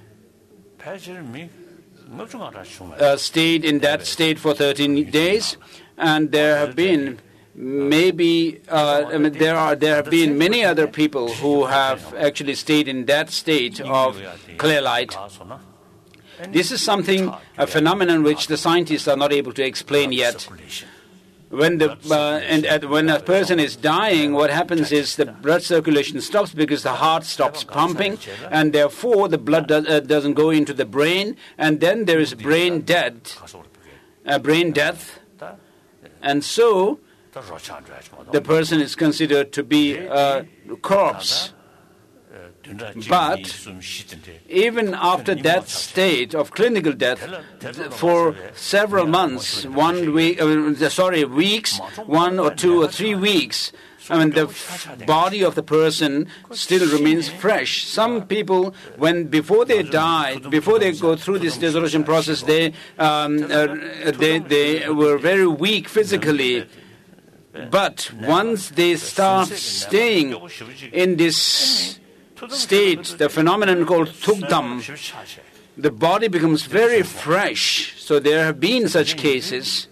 uh, stayed in that state for thirteen days. And there have been maybe uh, I mean, there are there have been many other people who have actually stayed in that state of clear light. This is something, a phenomenon which the scientists are not able to explain yet. When the uh, and uh, when a person is dying, what happens is the blood circulation stops because the heart stops pumping, and therefore the blood do- uh, doesn't go into the brain, and then there is brain dead, uh, brain death. And so, the person is considered to be a corpse. But even after that state of clinical death, for several months, one week, uh, sorry, weeks, one or two or three weeks, I mean, the f- body of the person still remains fresh. Some people, when before they die, before they go through this dissolution process, they um, uh, they they were very weak physically. But once they start staying in this state, the phenomenon called Thukdam, the body becomes very fresh. So there have been such cases.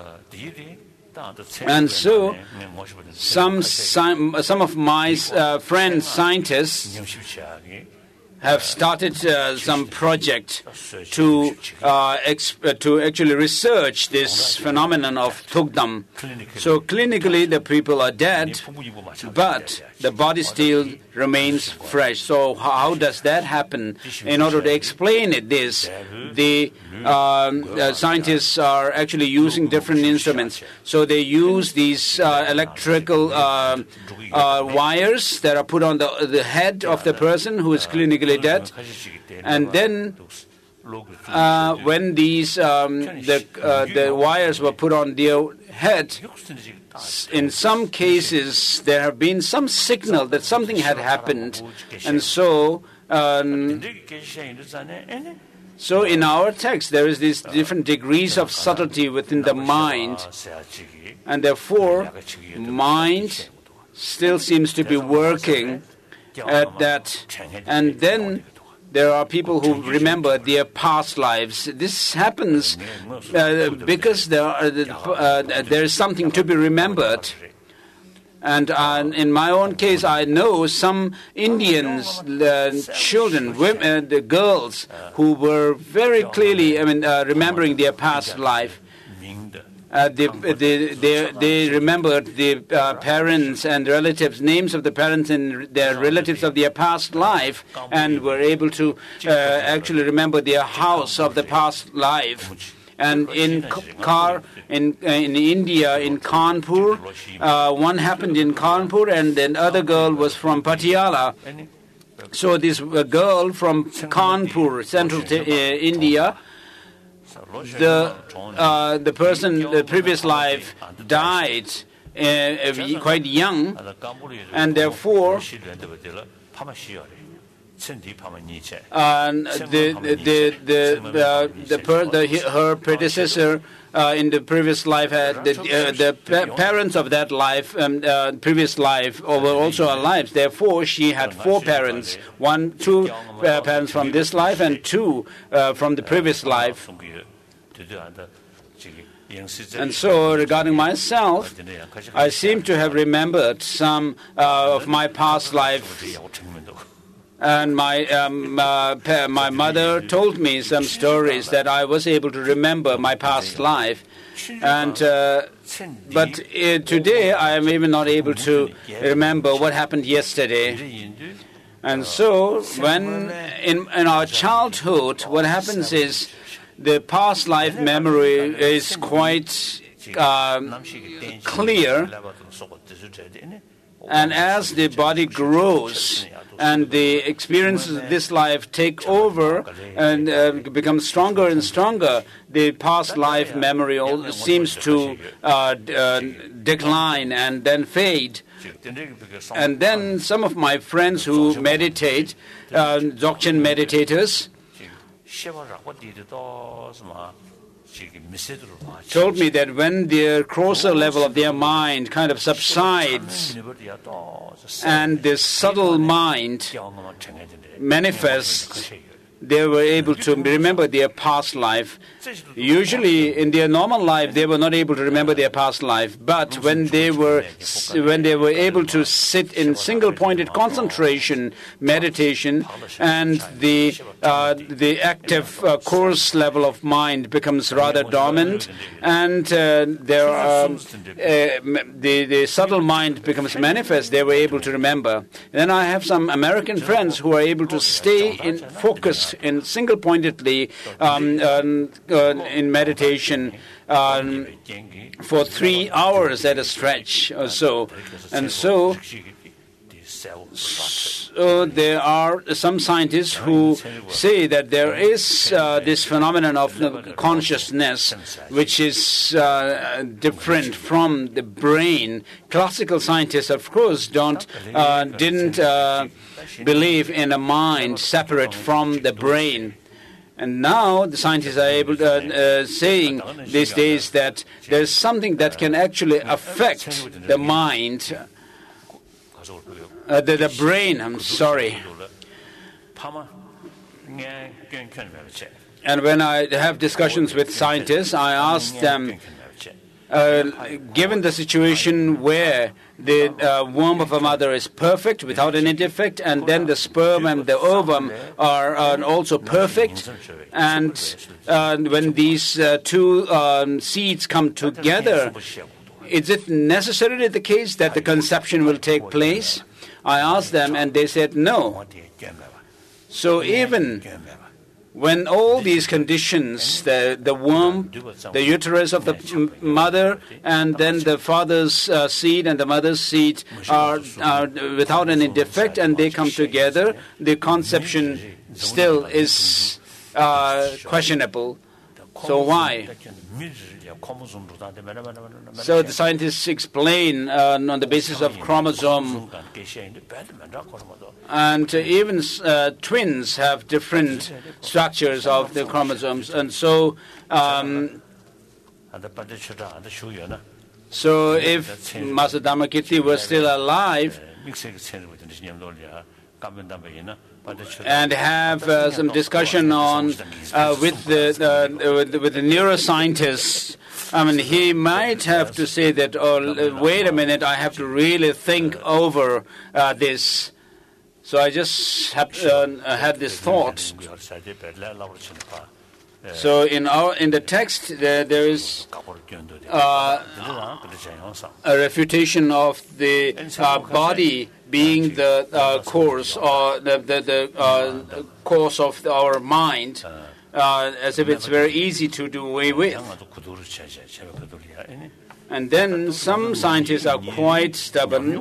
And so, some some of my uh, friends, scientists, have started uh, some project to uh, exp- to actually research this phenomenon of Thukdam. So clinically, the people are dead, but the body still remains fresh. So how does that happen? In order to explain it, this the um, uh, scientists are actually using different instruments. So they use these uh, electrical uh, uh, wires that are put on the the head of the person who is clinically dead, and then uh, when these um, the uh, the wires were put on their head, in some cases there have been some signal that something had happened, and so um, so in our text there is these different degrees of subtlety within the mind, and therefore mind still seems to be working at that. And then there are people who remember their past lives. This happens uh, because there, are, uh, there is something to be remembered. And uh, in my own case, I know some Indians, uh, children, women, the girls, who were very clearly, I mean, uh, remembering their past life. Uh, they, they, they, they remembered the uh, parents and relatives, names of the parents and their relatives of their past life, and were able to uh, actually remember their house of the past life. And in Kar, in in India, in Kanpur, uh, one happened in Kanpur, and then other girl was from Patiala. So this uh, girl from Kanpur, central t- uh, India, the uh, the person, the previous life died uh, quite young, and therefore. And the the the the, the, per, the her predecessor uh, in the previous life had the uh, the pa- parents of that life um, uh, previous life were also alive. Therefore, she had four parents: one, two uh, parents from this life, and two uh, from the previous life. And so, regarding myself, I seem to have remembered some uh, of my past life. And my um, uh, pa- my mother told me some stories that I was able to remember my past life, and uh, but uh, today I am even not able to remember what happened yesterday. And so, when in in our childhood, what happens is the past life memory is quite uh, clear, and as the body grows and the experiences of this life take over and uh, become stronger and stronger, the past life memory all seems to uh, d- uh, decline and then fade. And then some of my friends who meditate, uh, Dzogchen meditators, told me that when the grosser level of their mind kind of subsides and the subtle mind manifests, they were able to remember their past life. Usually, in their normal life, they were not able to remember their past life. But when they were when they were able to sit in single-pointed concentration, meditation, and the uh, the active uh, coarse level of mind becomes rather dominant, and uh, there are, um, uh, the the subtle mind becomes manifest, they were able to remember. And then I have some American friends who are able to stay in focused in single-pointedly um, um, uh, in meditation um, for three hours at a stretch or so. And so, so there are some scientists who say that there is uh, this phenomenon of consciousness which is uh, different from the brain. Classical scientists, of course, don't uh, didn't uh, believe in a mind separate from the brain. And now the scientists are able to, uh, uh, saying these days that there's something that can actually affect the mind, uh, the, the brain, I'm sorry. And when I have discussions with scientists, I ask them, uh, given the situation where the uh, womb of a mother is perfect without any defect, and then the sperm and the ovum are uh, also perfect, and uh, when these uh, two um, seeds come together, is it necessarily the case that the conception will take place? I asked them, and they said no. So even when all these conditions, the, the womb, the uterus of the m- mother, and then the father's uh, seed and the mother's seed are, are without any defect, and they come together, the conception still is uh, questionable. So why? So the scientists explain uh, on the basis of chromosome, and uh, even uh, twins have different structures of the chromosomes, and so um, so if Master Dharmakirti was still alive and have uh, some discussion on uh, with the uh, with, with the neuroscientists I mean, he might have to say that, oh, wait a minute, I have to really think over uh, this. So I just have, uh, had this thought. So in our in the text, there, there is uh, a refutation of the uh, body being the uh, cause or the, the, the uh, cause of our mind, uh, as if it's very easy to do away with. And then some scientists are quite stubborn.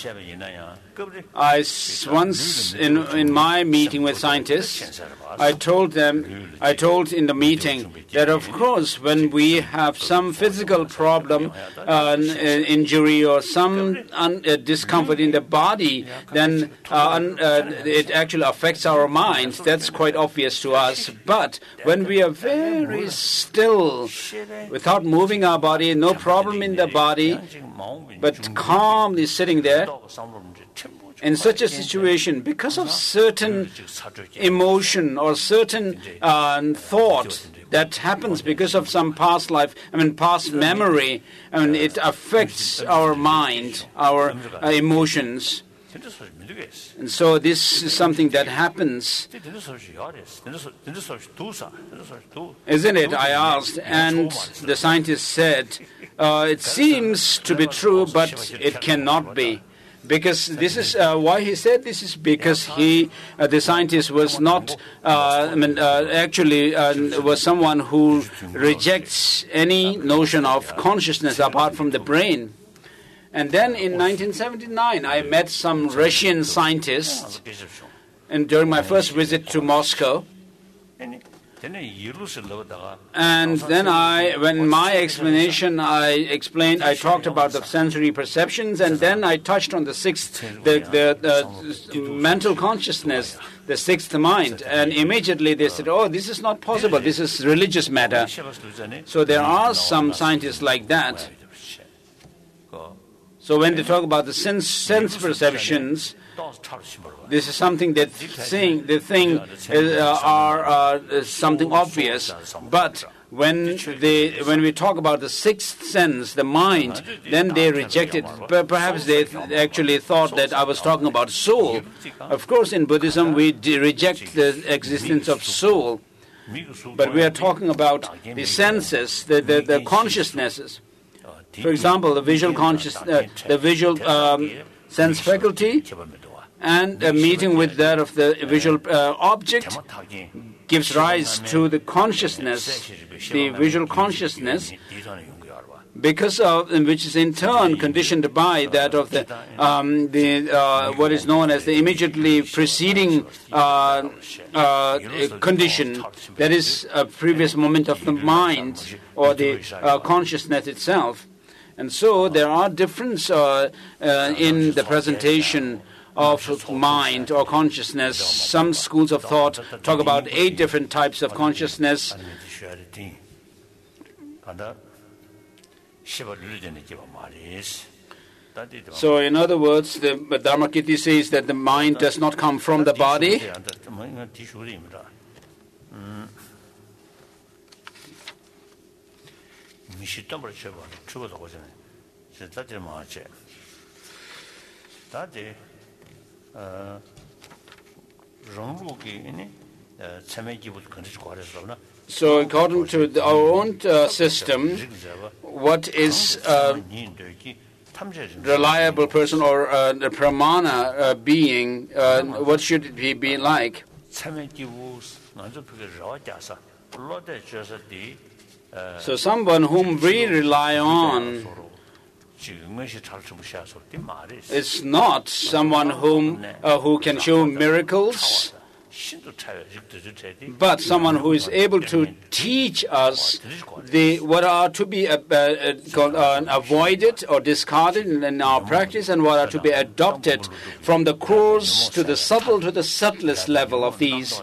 I once, in in my meeting with scientists, I told them, I told in the meeting that of course when we have some physical problem, uh, injury or some un, uh, discomfort in the body, then uh, un, uh, it actually affects our mind. That's quite obvious to us. But when we are very still, without moving our body, no problem in the body, but calmly sitting there, in such a situation, because of certain emotion or certain uh, thought that happens because of some past life, I mean past memory, I mean it affects our mind, our uh, emotions. And so this is something that happens. Isn't it? I asked, and the scientist said, uh, it seems to be true, but it cannot be. Because this is uh, why he said this is because he, uh, the scientist, was not, uh, I mean, uh, actually uh, was someone who rejects any notion of consciousness apart from the brain. And then in nineteen seventy-nine, I met some Russian scientists, and during my first visit to Moscow. And then I, when my explanation, I explained, I talked about the sensory perceptions, and then I touched on the sixth, the, the, the mental consciousness, the sixth mind. And immediately they said, oh, this is not possible, this is religious matter. So there are some scientists like that. So when they talk about the sense, sense perceptions, this is something that think, they think uh, are uh, something obvious. But when they, when we talk about the sixth sense, the mind, then they reject it. Perhaps they th- actually thought that I was talking about soul. Of course, in Buddhism, we de- reject the existence of soul. But we are talking about the senses, the, the, the consciousnesses. For example, the visual conscious, uh, the visual um, sense faculty, and a meeting with that of the visual uh, object gives rise to the consciousness, the visual consciousness, because of which is in turn conditioned by that of the um, the uh, what is known as the immediately preceding uh, uh, condition, that is a previous moment of the mind or the uh, consciousness itself. And so there are differences uh, uh, in the presentation of mind or consciousness. Some schools of thought talk about eight different types of consciousness. So in other words, the Dharmakirti says that the mind does not come from the body. So according to the, our own uh, system, what is a reliable person or uh, a pramana uh, being, uh, what should he be like? So someone whom we rely on is not someone whom uh, who can show miracles, but someone who is able to teach us the what are to be uh, uh, uh, avoided or discarded in our practice, and what are to be adopted from the coarse to the subtle to the subtlest level of these.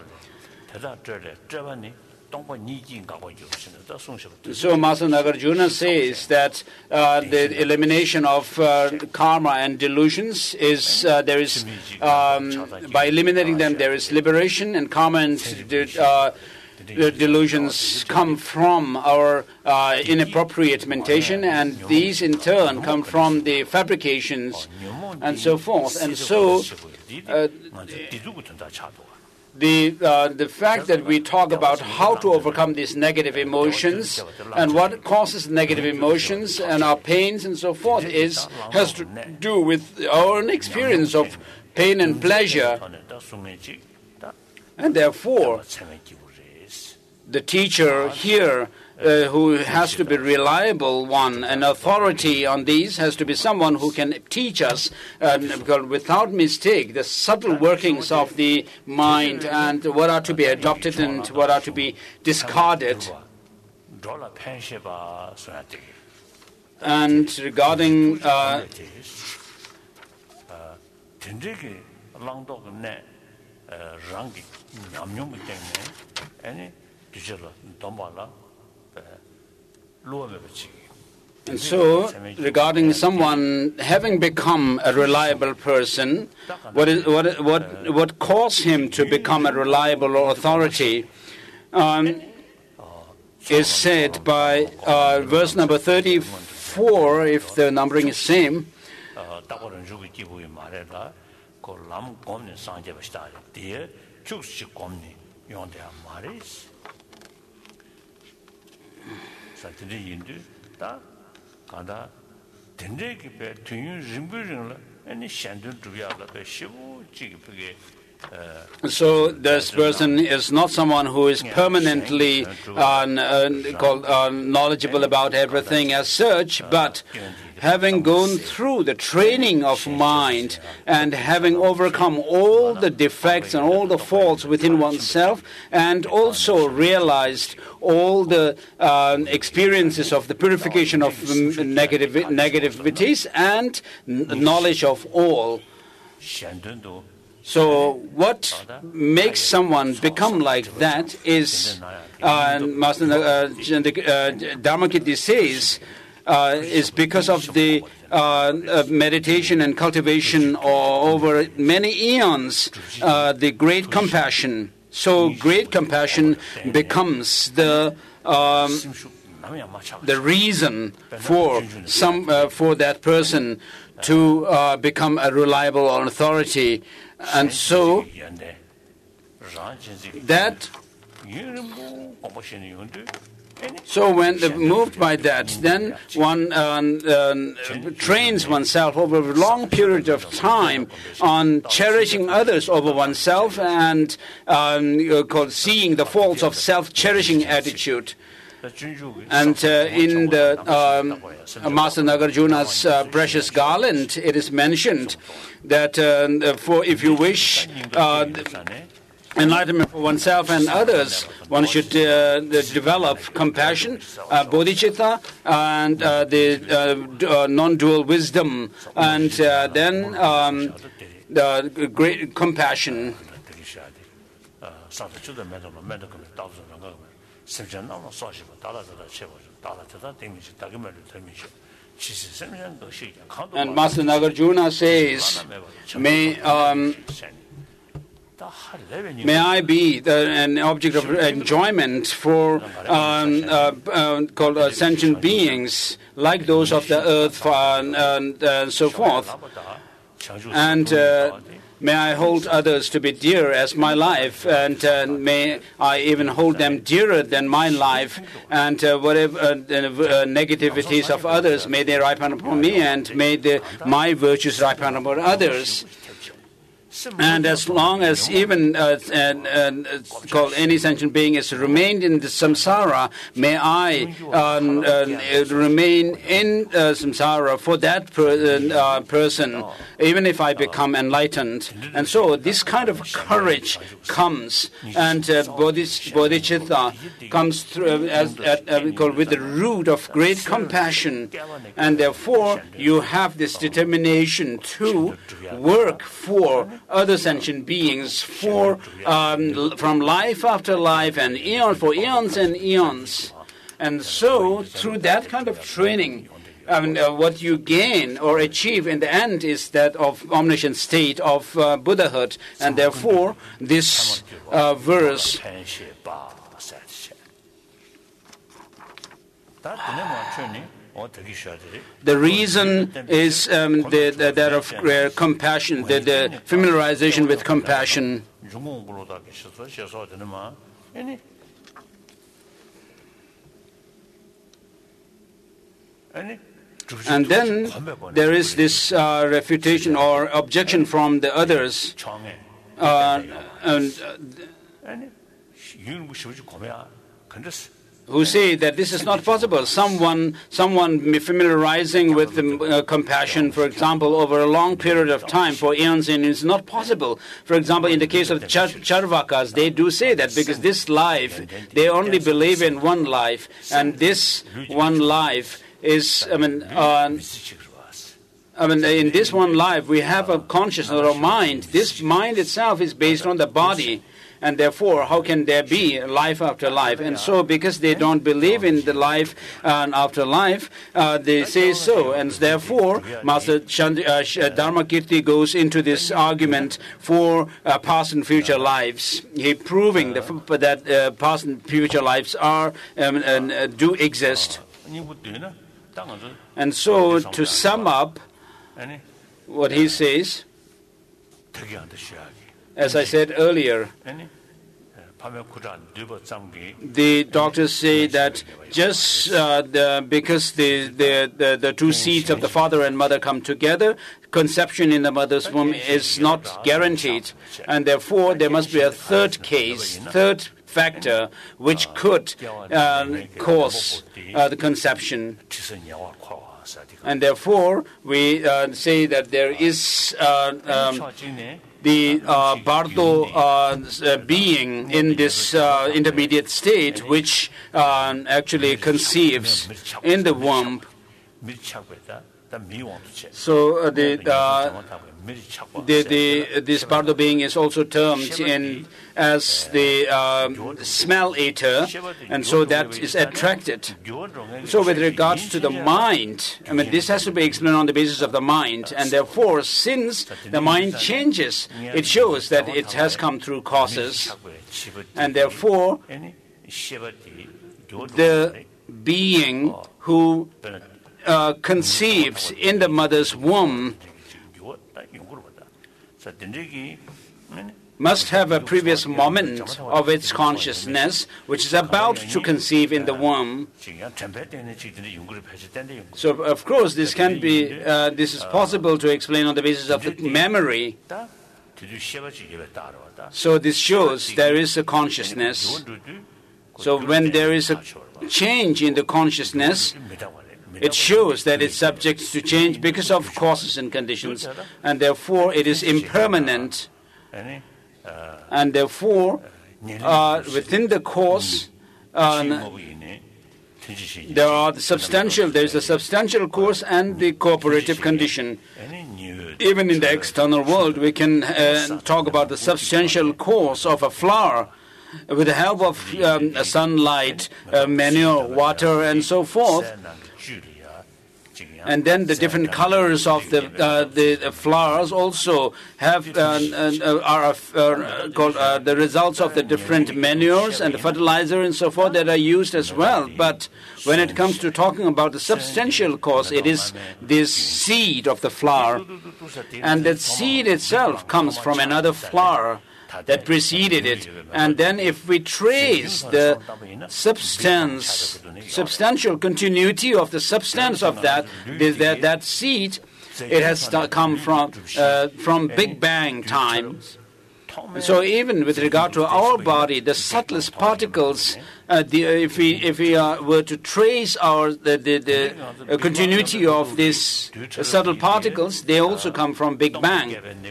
So Master Nagarjuna says that uh, the elimination of uh, karma and delusions is uh, there is um, by eliminating them there is liberation, and karma and uh, the delusions come from our uh, inappropriate mentation, and these in turn come from the fabrications and so forth. And so uh, the uh, the fact that we talk about how to overcome these negative emotions and what causes negative emotions and our pains and so forth is has to do with our own experience of pain and pleasure. And therefore, the teacher here, uh, who has to be reliable one, an authority on these, has to be someone who can teach us uh, without mistake the subtle workings of the mind and what are to be adopted and what are to be discarded. And regarding uh, and so, regarding someone having become a reliable person, what is what what what caused him to become a reliable authority um, is said by uh, verse number thirty-four, if the numbering is same. So this person is not someone who is permanently uh, uh, called, uh, knowledgeable about everything as such, but having gone through the training of mind and having overcome all the defects and all the faults within oneself, and also realized all the uh, experiences of the purification of negative negativities and knowledge of all. So what makes someone become like that is, uh, Master uh, uh, Dharmakirti says, uh, is because of the uh, uh, meditation and cultivation over many eons, uh, the great compassion. So great compassion becomes the um, the reason for some uh, for that person to uh, become a reliable authority. And so that so when moved by that, then one uh, uh, trains oneself over a long period of time on cherishing others over oneself and um, called seeing the faults of self-cherishing attitude. And uh, in the um, Master Nagarjuna's uh, precious garland, it is mentioned that uh, for if you wish uh, enlightenment for oneself and others, one should uh, develop compassion, uh, bodhicitta, and uh, the uh, uh, non-dual wisdom, and uh, then um, the great compassion. And Master Nagarjuna says, may um, may I be the, an object of enjoyment for um, uh, uh, called uh, sentient beings like those of the earth uh, and uh, so forth. And uh, may I hold others to be dear as my life, and uh, may I even hold them dearer than my life, and uh, whatever uh, uh, negativities of others, may they ripen upon me, and may the, my virtues ripen upon others. And as long as even uh, uh, uh, called any sentient being is remained in the samsara, may I uh, uh, remain in uh, samsara for that per, uh, person, even if I become enlightened. And so this kind of courage comes, and uh, bodhis, bodhicitta comes through as uh, uh, called with the root of great compassion, and therefore you have this determination to work for other sentient beings for um, from life after life and eon for eons and eons. And so through that kind of training, I mean, uh, what you gain or achieve in the end is that of omniscient state of uh, Buddhahood. And therefore this uh, verse The reason is um, the, the, that of uh, compassion, the, the familiarization with compassion. And then there is this uh, refutation or objection from the others. Uh, and, uh, who say that this is not possible. Someone, someone familiarizing with the, uh, compassion, for example, over a long period of time for eons and is not possible. For example, in the case of Char- Charvakas, they do say that because this life, they only believe in one life, and this one life is, I mean, uh, I mean, in this one life, we have a consciousness or a mind. This mind itself is based on the body. And therefore, how can there be life after life? And so, because they don't believe in the life uh, after life, uh, they say so. And therefore, Master Chand- uh, Dharmakirti goes into this argument for uh, past and future lives. He proving the, that uh, past and future lives are um, and, uh, do exist. And so, to sum up what he says, as I said earlier, the doctors say that just uh, the, because the, the, the, the two seeds of the father and mother come together, conception in the mother's womb is not guaranteed. And therefore, there must be a third case, third factor, which could uh, cause uh, the conception. And therefore, we uh, say that there is uh, um, the uh, Bardo uh, uh, being in this uh, intermediate state, which uh, actually conceives in the womb. So uh, the, uh, the, the this Bardo being is also termed in as the uh, smell eater, and so that is attracted. So with regards to the mind, I mean, this has to be explained on the basis of the mind, and therefore, since the mind changes, it shows that it has come through causes, and therefore, the being who uh, conceives in the mother's womb must have a previous moment of its consciousness, which is about to conceive in the womb. So, of course, this can be, uh, this is possible to explain on the basis of the memory. So this shows there is a consciousness. So when there is a change in the consciousness, it shows that it's subject to change because of causes and conditions, and therefore it is impermanent. And therefore, uh, within the cause, uh, there are the substantial. There is a substantial cause and the cooperative condition. Even in the external world, we can uh, talk about the substantial cause of a flower with the help of um, sunlight, uh, manure, water, and so forth. And then the different colors of the uh, the flowers also have uh, uh, are uh, called uh, the results of the different manures and the fertilizer and so forth that are used as well. But when it comes to talking about the substantial cause, it is this seed of the flower, and that seed itself comes from another flower that preceded it. And then if we trace the substance, substantial continuity of the substance of that, that, that seed, it has come from, uh, from Big Bang time. So even with regard to our body, the subtlest particles, uh, the, uh, if we if we uh, were to trace our the, the, the uh, continuity of these uh, subtle particles, they also come from Big Bang.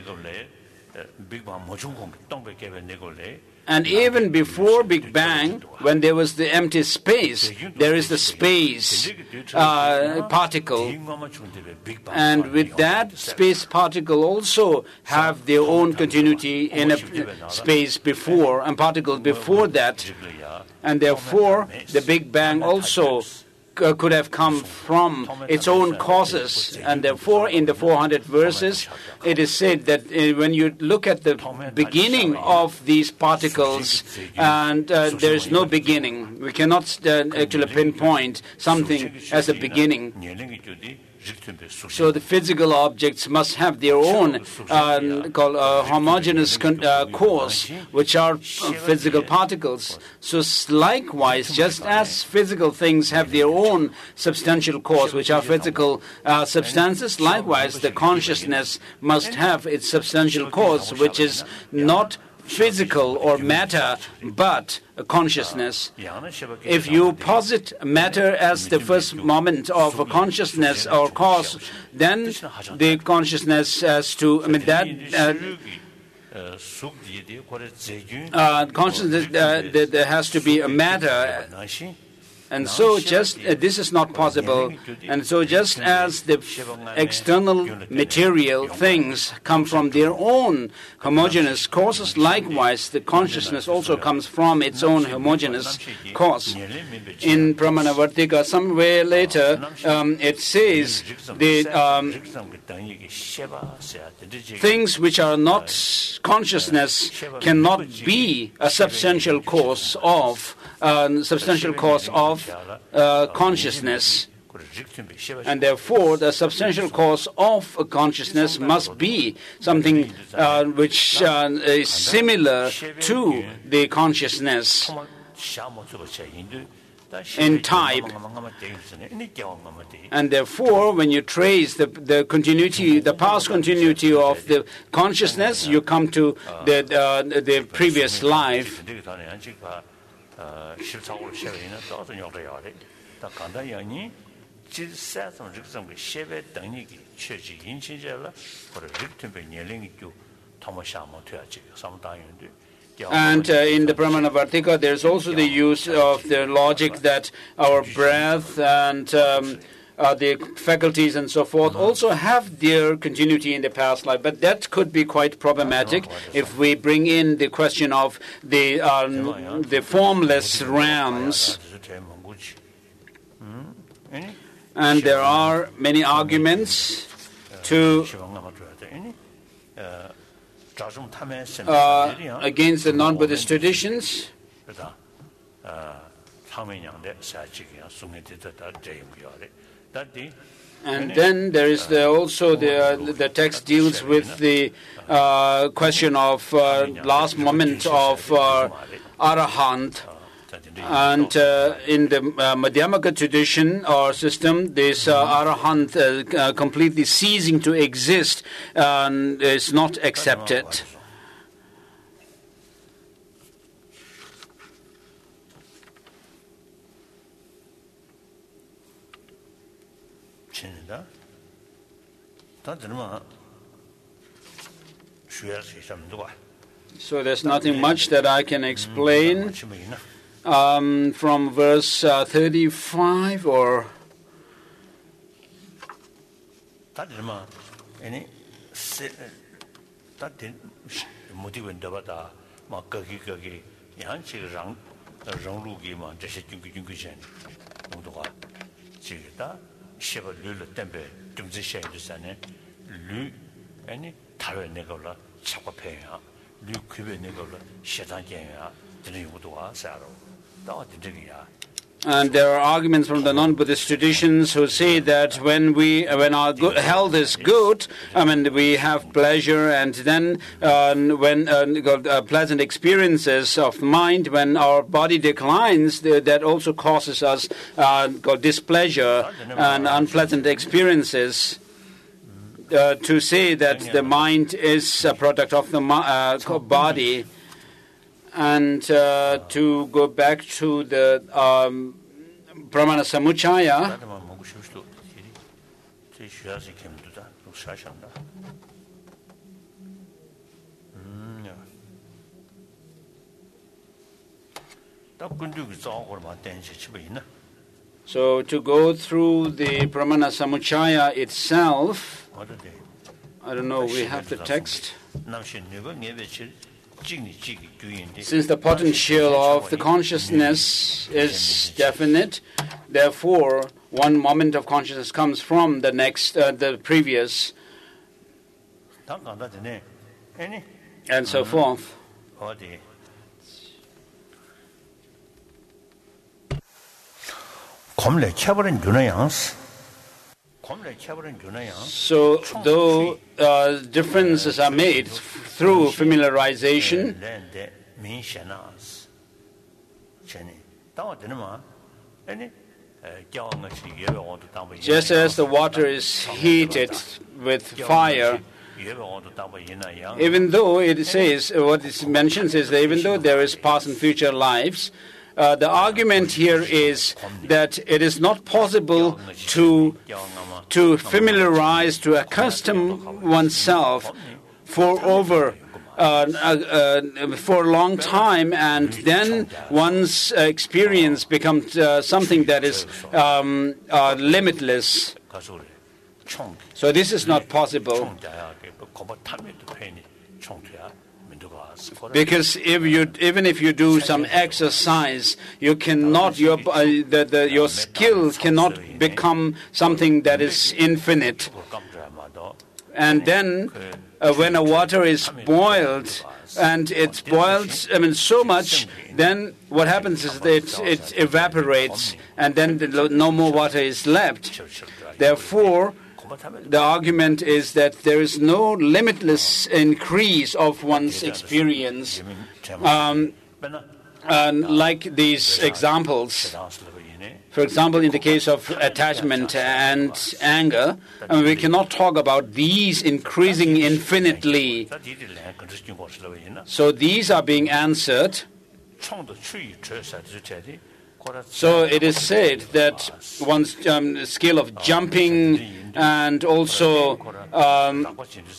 And even before Big Bang, when there was the empty space, there is the space uh, particle. And with that space particle also have their own continuity in a space before, and particles before that. And therefore, the Big Bang also uh, could have come from its own causes. And therefore, in the four hundred verses, it is said that uh, when you look at the beginning of these particles, and uh, there is no beginning, we cannot uh, actually pinpoint something as a beginning. So the physical objects must have their own uh, called, uh, homogeneous con- uh, cause, which are uh, physical particles. So likewise, just as physical things have their own substantial cause, which are physical uh, substances, likewise the consciousness must have its substantial cause, which is not physical or matter, but a consciousness. If you posit matter as the first moment of a consciousness or cause, then the consciousness has to, I mean, that uh, uh, consciousness, uh, there has to be a matter. And so just, uh, this is not possible. And so just as the external material things come from their own homogeneous causes, likewise the consciousness also comes from its own homogeneous cause. In Pramanavartika, somewhere later, um, it says the um, things which are not consciousness cannot be a substantial cause of uh, substantial cause of uh, consciousness. And therefore, the substantial cause of a consciousness must be something uh, which uh, is similar to the consciousness in type. And therefore, when you trace the, the continuity, the past continuity of the consciousness, you come to the, uh, the previous life. And uh, in the Pramanavartika, there's also the use of the logic that our breath and um, uh, the faculties and so forth also have their continuity in the past life. But that could be quite problematic if we bring in the question of the um, the formless realms. And there are many arguments to uh, against the non-Buddhist traditions. And then there is the, also the, uh, the text deals with the uh, question of uh, last moment of uh, Arahant. And uh, in the uh, Madhyamaka tradition or system, this uh, Arahant uh, uh, completely ceasing to exist uh, is not accepted. So there's nothing much that I can explain. Um, from verse uh, thirty-five or and there are arguments from the non-Buddhist traditions who say that when we, when our good health is good, I mean, we have pleasure, and then uh, when uh, uh, pleasant experiences of mind, when our body declines, that also causes us uh, displeasure and unpleasant experiences. Uh, to say that the mind is a product of the uh, body. And uh, to go back to the um, Pramana Samuchaya, so to go through the Pramana Samuchaya itself, I don't know, we have the text. Since the potential of the consciousness is definite, therefore one moment of consciousness comes from the next, uh, the previous, and so forth. So, though uh, differences are made through familiarization, just as the water is heated with fire, even though it says, what it mentions is that even though there is past and future lives, Uh, the argument here is that it is not possible to to familiarize, to accustom oneself for over uh, uh, for a long time, and then one's uh, experience becomes uh, something that is um, uh, limitless. So this is not possible. Because if you, even if you do some exercise, you cannot, your, uh, the, the, your skill cannot become something that is infinite. And then, uh, when a water is boiled, and it's boiled, I mean, so much, then what happens is that it, it evaporates, and then the, no more water is left. Therefore, the argument is that there is no limitless increase of one's experience. Um, and like these examples, for example, in the case of attachment and anger, I mean, we cannot talk about these increasing infinitely. So these are being answered. So it is said that one's um, skill of jumping and also um,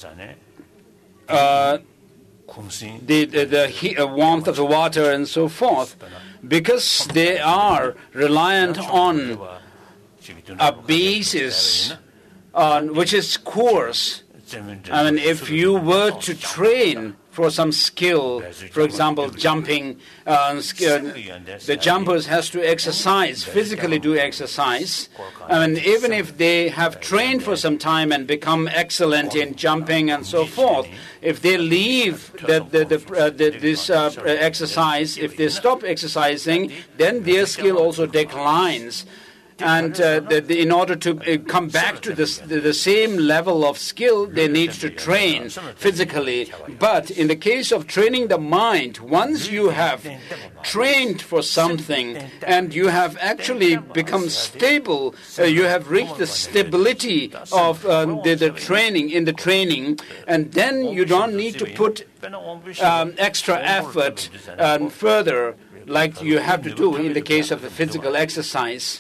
uh, the, the, the heat, uh, warmth of the water and so forth, because they are reliant on a basis on which is coarse. I mean, if you were to train for some skill, for example, jumping, uh, the jumpers has to exercise, physically do exercise. I mean, even if they have trained for some time and become excellent in jumping and so forth, if they leave the, the, the, uh, the, this uh, exercise, if they stop exercising, then their skill also declines. And uh, the, the, in order to uh, come back to this, the, the same level of skill, they need to train physically. But in the case of training the mind, once you have trained for something and you have actually become stable, uh, you have reached the stability of uh, the, the training, in the training, and then you don't need to put um, extra effort um, further, like you have to do in the case of a physical exercise.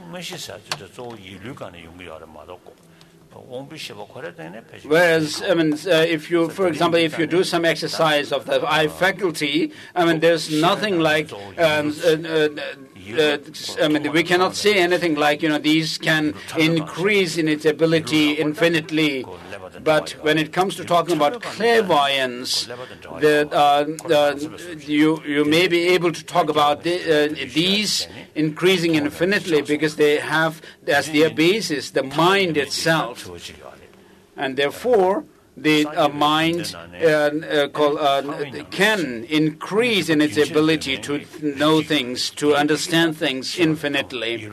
Whereas, I mean, uh, if you, for example, if you do some exercise of the eye faculty, I mean, there's nothing like, um, uh, uh, uh, I mean, we cannot say anything like, you know, these can increase in its ability infinitely. But when it comes to talking about clairvoyance, the, uh, the, you you may be able to talk about the, uh, these increasing infinitely because they have as their basis the mind itself, and therefore the uh, mind uh, uh, call, uh, can increase in its ability to know things, to understand things infinitely.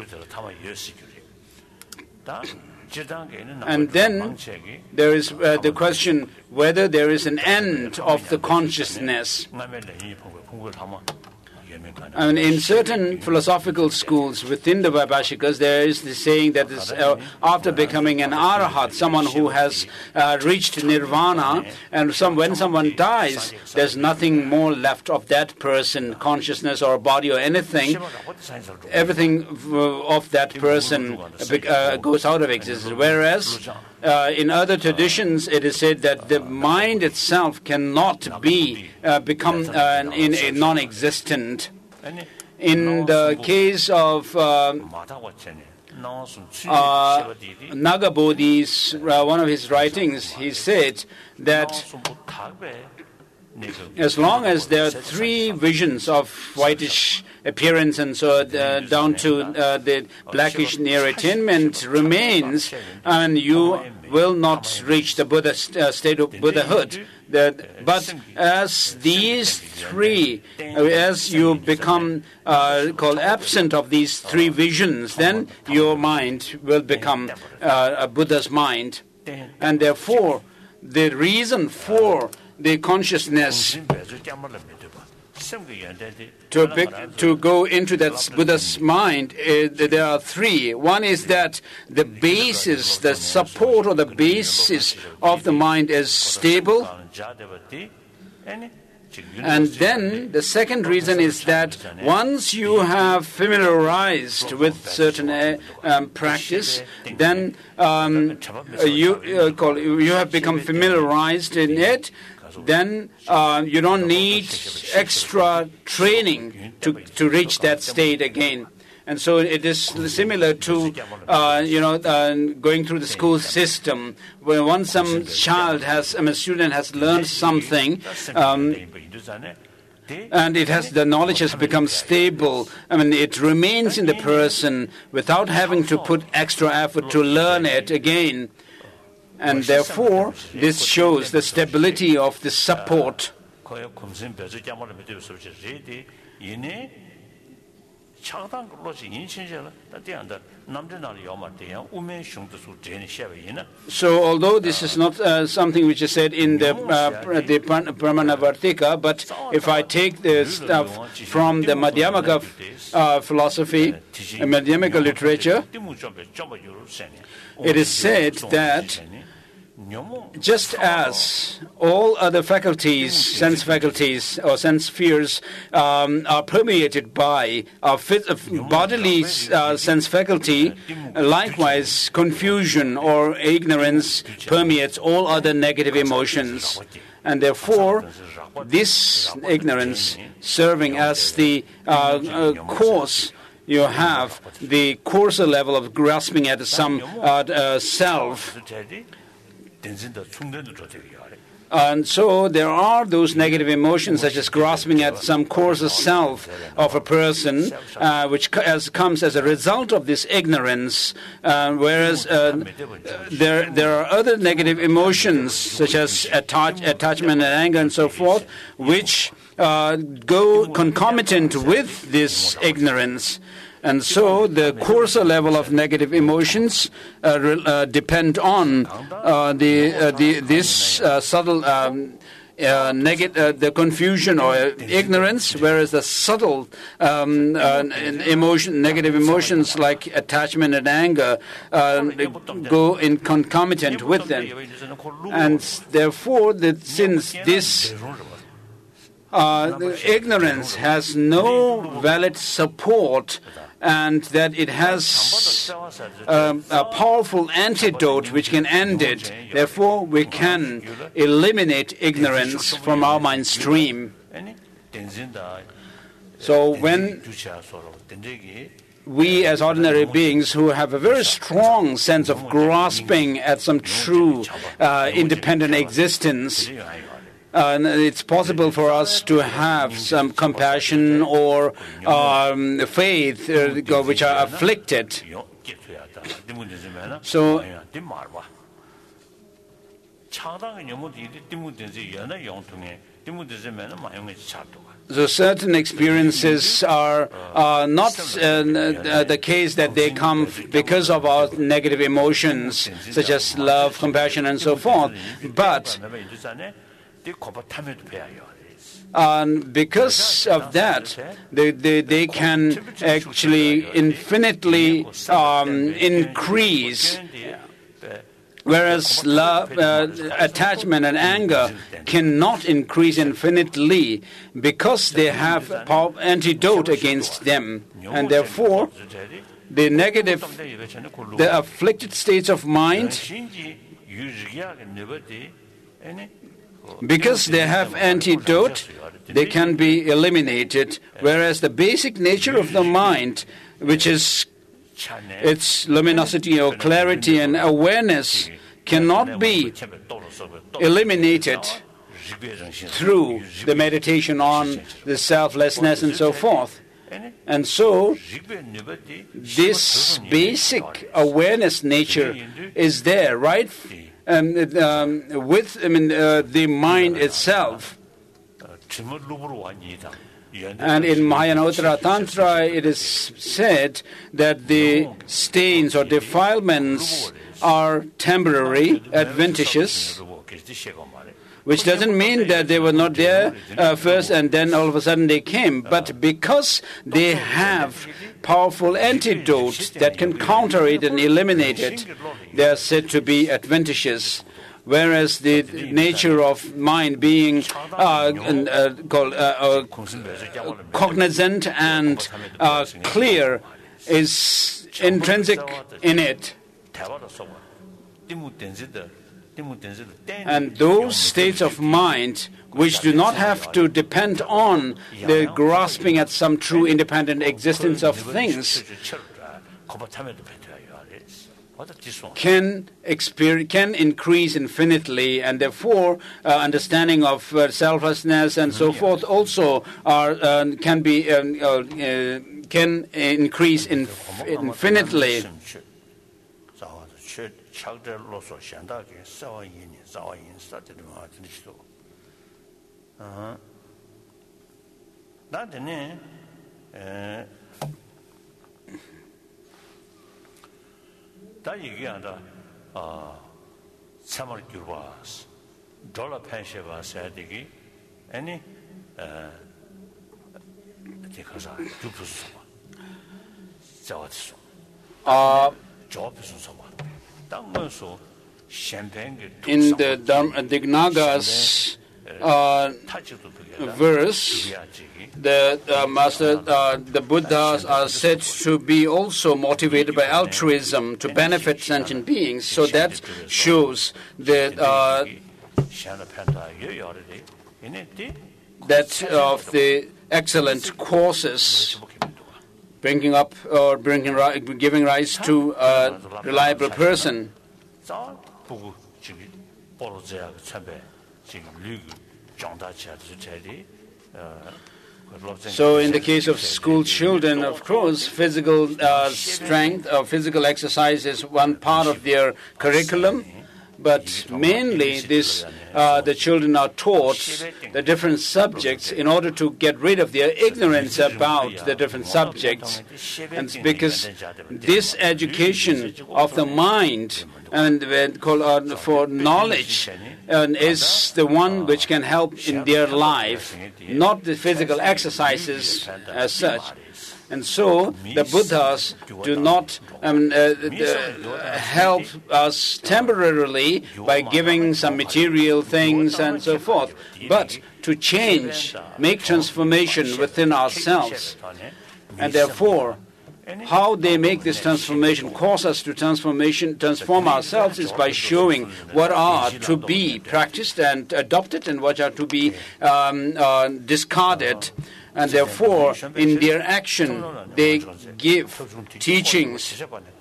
And then there is uh, the question whether there is an end of the consciousness. I mean, in certain philosophical schools within the Vaibhashikas, there is the saying that is, uh, after becoming an arahat, someone who has uh, reached nirvana, and some, when someone dies, there's nothing more left of that person, consciousness or body or anything. Everything of that person uh, goes out of existence. Whereas uh, in other traditions, it is said that the mind itself cannot be uh, become uh, in, in non-existent. In the case of uh, uh, Nagabodhi's, uh, one of his writings, he said that as long as there are three visions of whitish appearance and so uh, down to uh, the blackish near attainment remains, and you will not reach the Buddha uh, state of Buddhahood. That, but as these three, uh, as you become uh, called absent of these three visions, then your mind will become uh, a Buddha's mind. And therefore, the reason for the consciousness to, be, to go into that Buddha's mind, uh, there are three. One is that the basis, the support or the basis of the mind is stable. And then the second reason is that once you have familiarized with certain uh, um, practice, then um, you, uh, call, you have become familiarized in it, then uh, you don't need extra training to, to reach that state again. And so it is similar to, uh, you know, uh, going through the school system, where once some child has, I mean, a student has learned something, um, and it has, the knowledge has become stable. I mean, it remains in the person without having to put extra effort to learn it again. And therefore, this shows the stability of the support. So, although this is not uh, something which is said in the uh, the Pramanavartika, but if I take the stuff from the Madhyamaka uh, philosophy, uh, Madhyamaka literature, it is said that just as all other faculties, sense faculties or sense spheres um, are permeated by a bodily uh, sense faculty, likewise confusion or ignorance permeates all other negative emotions. And therefore, this ignorance serving as the uh, uh, cause, you have the coarser level of grasping at some uh, uh, self. And so there are those negative emotions such as grasping at some coarser self of a person, uh, which co- as comes as a result of this ignorance, uh, whereas uh, there, there are other negative emotions such as attach, attachment and anger and so forth, which uh, go concomitant with this ignorance. And so the coarser level of negative emotions uh, re- uh, depend on uh, the, uh, the this uh, subtle um, uh, neg- uh, the confusion or uh, ignorance, whereas the subtle um, uh, emotion, negative emotions like attachment and anger uh, go in concomitant with them. And therefore, the, since this uh, the ignorance has no valid support, and that it has um, a powerful antidote which can end it. Therefore, we can eliminate ignorance from our mind stream. So when we as ordinary beings who have a very strong sense of grasping at some true uh, independent existence, Uh, it's possible for us to have some compassion or um, faith uh, which are afflicted. So, so certain experiences are uh, not uh, the case that they come because of our negative emotions, such as love, compassion, and so forth, but And because of that, they, they, they can actually infinitely um, increase, whereas love, uh, attachment and anger cannot increase infinitely because they have a powerful antidote against them. And therefore, the negative, the afflicted states of mind, because they have antidote, they can be eliminated, whereas the basic nature of the mind, which is its luminosity or clarity and awareness, cannot be eliminated through the meditation on the selflessness and so forth. And so, this basic awareness nature is there, right? Um, um, with I mean, uh, the mind itself. And in Mahayana Tantra, it is said that the stains or defilements are temporary, adventitious, which doesn't mean that they were not there uh, first and then all of a sudden they came. But because they have powerful antidotes that can counter it and eliminate it, they are said to be adventitious. Whereas the nature of mind being uh, uh, called, uh, uh, cognizant and uh, clear is intrinsic in it. And those states of mind which do not have to depend on the grasping at some true independent existence of things can experience, can increase infinitely, and therefore uh, understanding of uh, selflessness and so forth also are uh, can be um, uh, uh, can increase inf- infinitely. 다 얘기한다. 아, 참을 줄봐스. 돌아 펜셔가 사디기. 아니 어 제가서 두부스. 자와스. 아, 조부스 봐. 당문소 in the Dharma, Dignagas uh, verse, the uh, master, uh, the Buddhas are said to be also motivated by altruism to benefit sentient beings. So that shows that uh, that of the excellent courses, bringing up or bringing giving rise to a reliable person. So in the case of school children, of course, physical uh, strength or physical exercise is one part of their curriculum. But mainly, this uh, the children are taught the different subjects in order to get rid of their ignorance about the different subjects. And it's because this education of the mind and uh, for knowledge uh, is the one which can help in their life, not the physical exercises as such. And so the Buddhas do not um, uh, uh, help us temporarily by giving some material things and so forth, but to change, make transformation within ourselves. And therefore, how they make this transformation, cause us to transformation, transform ourselves, is by showing what are to be practiced and adopted and what are to be um, uh, discarded. And therefore, in their action, they give teachings.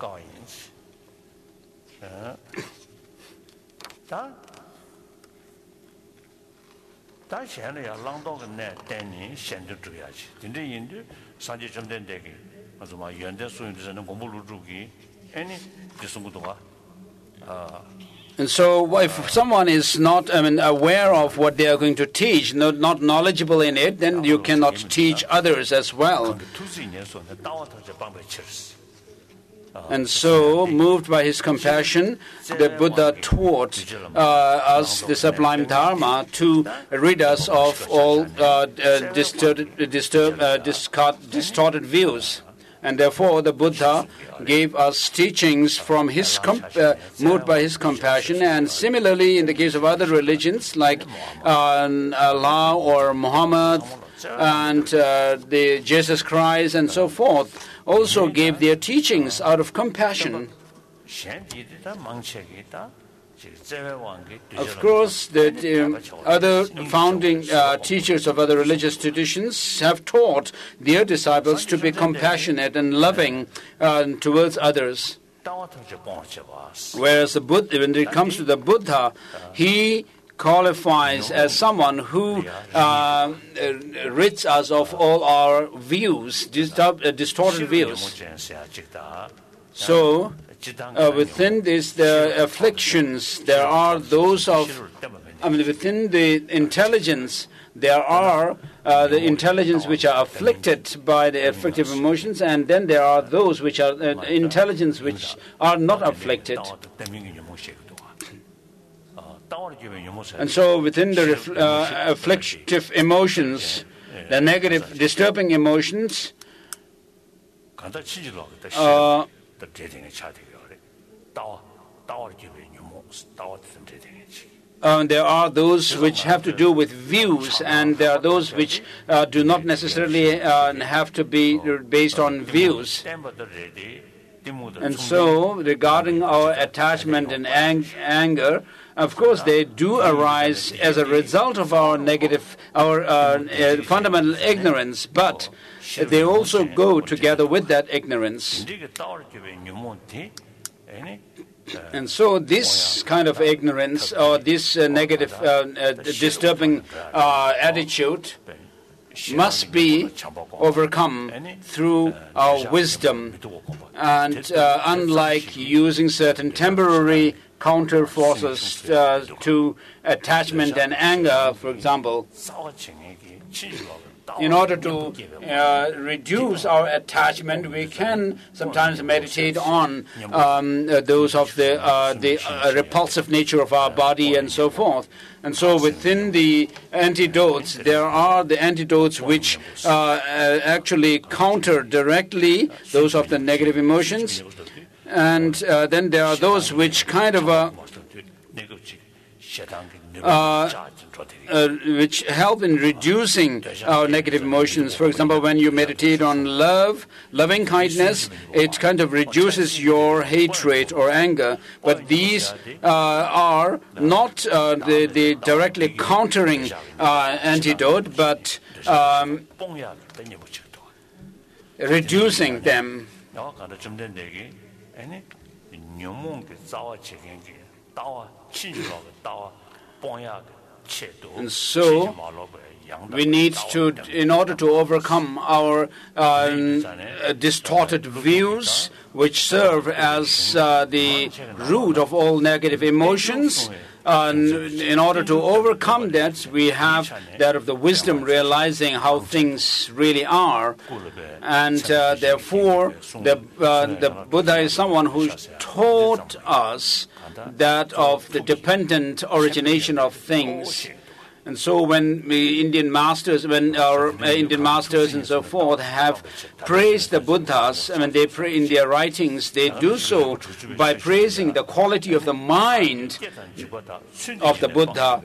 And so if someone is not I mean, aware of what they are going to teach, not, not knowledgeable in it, then you cannot teach others as well. And so, moved by his compassion, the Buddha taught uh, us the sublime Dharma to rid us of all uh, uh, distorted, disturb, uh, discard, distorted views. And therefore, the Buddha gave us teachings from his comp- uh, moved by his compassion. And similarly, in the case of other religions like uh, Allah or Muhammad and uh, the Jesus Christ and so forth, also gave their teachings out of compassion. Of course, the um, other founding uh, teachers of other religious traditions have taught their disciples to be compassionate and loving uh, towards others. Whereas the Buddha, when it comes to the Buddha, he qualifies as someone who uh, rids us of all our views, distorted, uh, distorted views. So, uh, within this, the afflictions, there are those of, I mean, within the intelligence, there are uh, the intelligence which are afflicted by the afflictive emotions, and then there are those which are uh, intelligence which are not afflicted. And so within the ref- uh, afflictive emotions, the negative, disturbing emotions, uh, Uh, there are those which have to do with views, and there are those which uh, do not necessarily uh, have to be based on views. And so, regarding our attachment and ang- anger, of course, they do arise as a result of our negative, our uh, uh, fundamental ignorance, but they also go together with that ignorance. And so this kind of ignorance, or this uh, negative, uh, uh, disturbing uh, attitude must be overcome through our wisdom. And uh, unlike using certain temporary counter forces uh, to attachment and anger, for example, in order to uh, reduce our attachment, we can sometimes meditate on um, uh, those of the uh, the uh, repulsive nature of our body and so forth. And so within the antidotes, there are the antidotes which uh, uh, actually counter directly those of the negative emotions. And uh, then there are those which kind of uh, uh, uh, which help in reducing our negative emotions. For example, when you meditate on love, loving kindness, it kind of reduces your hatred or anger. But these uh, are not uh, the, the directly countering uh, antidote, but um, reducing them. And so we need to, in order to overcome our uh, distorted views, which serve as uh, the root of all negative emotions, uh, in order to overcome that, we have that of the wisdom, realizing how things really are. And uh, therefore, the, uh, the Buddha is someone who taught us that of the dependent origination of things. And so when the Indian masters, when our uh, Indian masters and so forth have praised the Buddhas, I mean, they pray in their writings, they do so by praising the quality of the mind of the Buddha.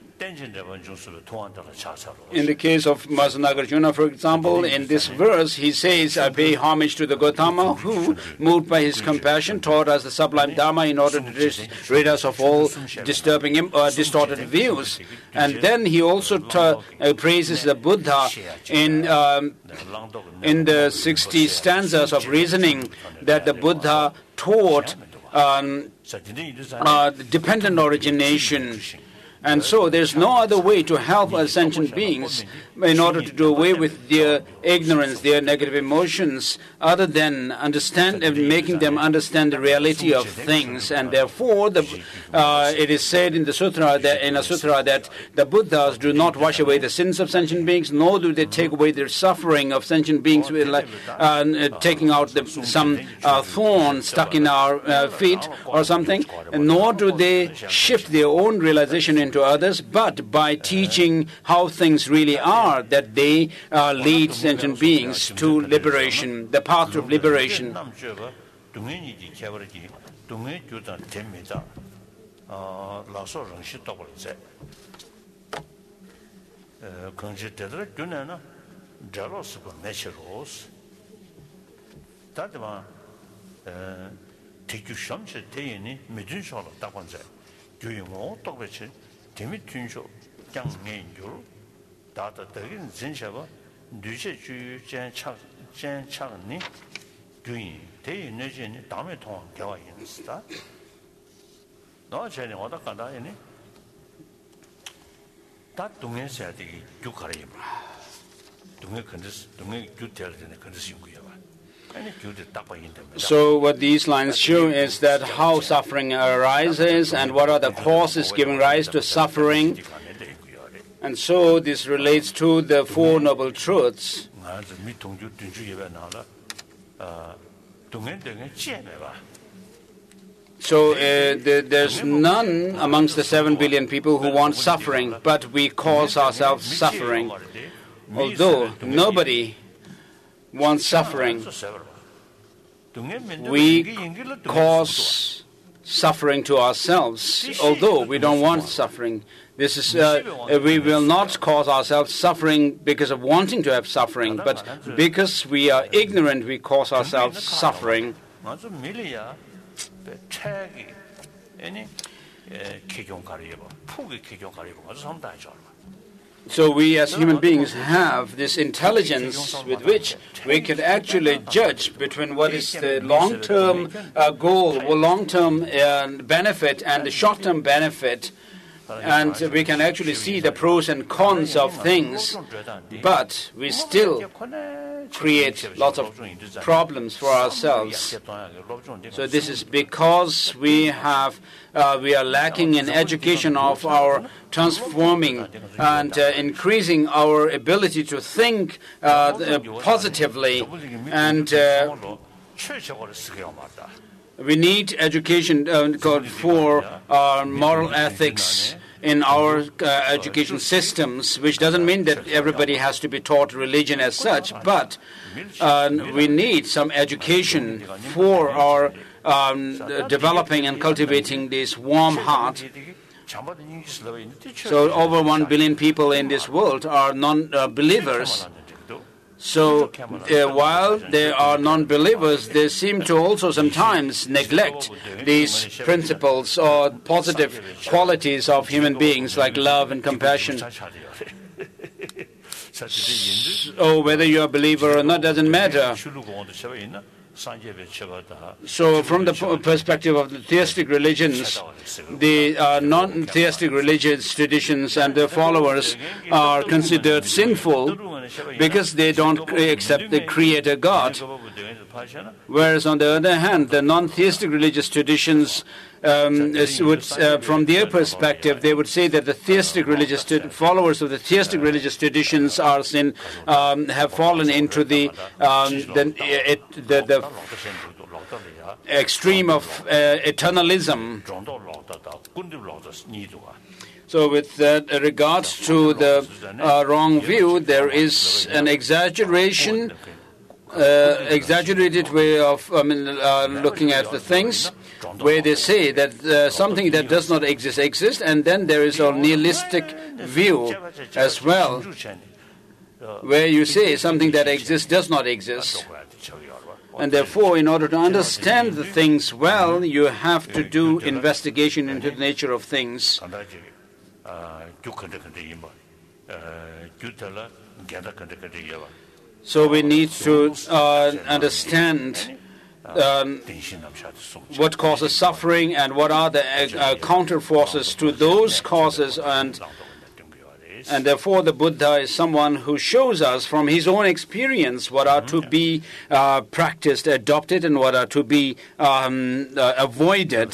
In the case of Nagarjuna, for example, in this verse, he says, I pay homage to the Gautama who, moved by his compassion, taught us the sublime Dharma in order to rid us of all disturbing, uh, distorted views. And then he also ta- uh, praises the Buddha in, um, in the sixty stanzas of reasoning that the Buddha taught um, uh, dependent origination. And so there's no other way to help us sentient beings in order to do away with their ignorance, their negative emotions, other than understand and making them understand the reality of things. And therefore, the, uh, it is said in the sutra that in a sutra that the Buddhas do not wash away the sins of sentient beings, nor do they take away the suffering of sentient beings, with, like, uh, taking out the, some uh, thorn stuck in our uh, feet or something, and nor do they shift their own realization into others, but by teaching how things really are, that they uh, lead sentient beings to liberation, the path of liberation. Demi Tunjo, Yang Ngen Yu, Data Dagin Zinshava, Duce Ju Jan Chak, Jan Chakni, Guin, Day Nation, Dameton, Gawa in Star. No, Jenny, what a Kanda in it. So what these lines show is that how suffering arises and what are the causes giving rise to suffering. And so this relates to the Four Noble Truths. So uh, the, there's none amongst the seven billion people who want suffering, but we cause ourselves suffering. Although nobody wants suffering, we cause suffering to ourselves, although we don't want suffering. This is uh, we will not cause ourselves suffering because of wanting to have suffering, but because we are ignorant, we cause ourselves suffering. So we as human beings have this intelligence with which we can actually judge between what is the long-term uh, goal, or long-term uh, benefit and the short-term benefit. And we can actually see the pros and cons of things, but we still create lots of problems for ourselves. So this is because we have uh, we are lacking in education of our transforming and uh, increasing our ability to think uh, positively, and uh, we need education uh, for our moral ethics in our uh, education systems, which doesn't mean that everybody has to be taught religion as such, but uh, we need some education for our um, developing and cultivating this warm heart. So over one billion people in this world are non-believers. So uh, while they are non-believers, they seem to also sometimes neglect these principles or positive qualities of human beings like love and compassion. So whether you're a believer or not doesn't matter. So from the perspective of the theistic religions, the uh, non-theistic religious traditions and their followers are considered sinful because they don't accept the Creator God. Whereas on the other hand, the non-theistic religious traditions um, would, uh, from their perspective, they would say that the theistic religious followers of the theistic religious traditions are sin, um, have fallen into the um, the, it, the, the extreme of uh, eternalism. So with that regard to the uh, wrong view, there is an exaggeration, uh, exaggerated way of I mean, uh, looking at the things, where they say that uh, something that does not exist exists, and then there is a nihilistic view as well, where you say something that exists does not exist. And therefore, in order to understand the things well, you have to do investigation into the nature of things. So we need to uh, understand um, what causes suffering and what are the uh, counter forces to those causes, and and therefore the Buddha is someone who shows us from his own experience what are to be uh, practiced, adopted, and what are to be um, uh, avoided.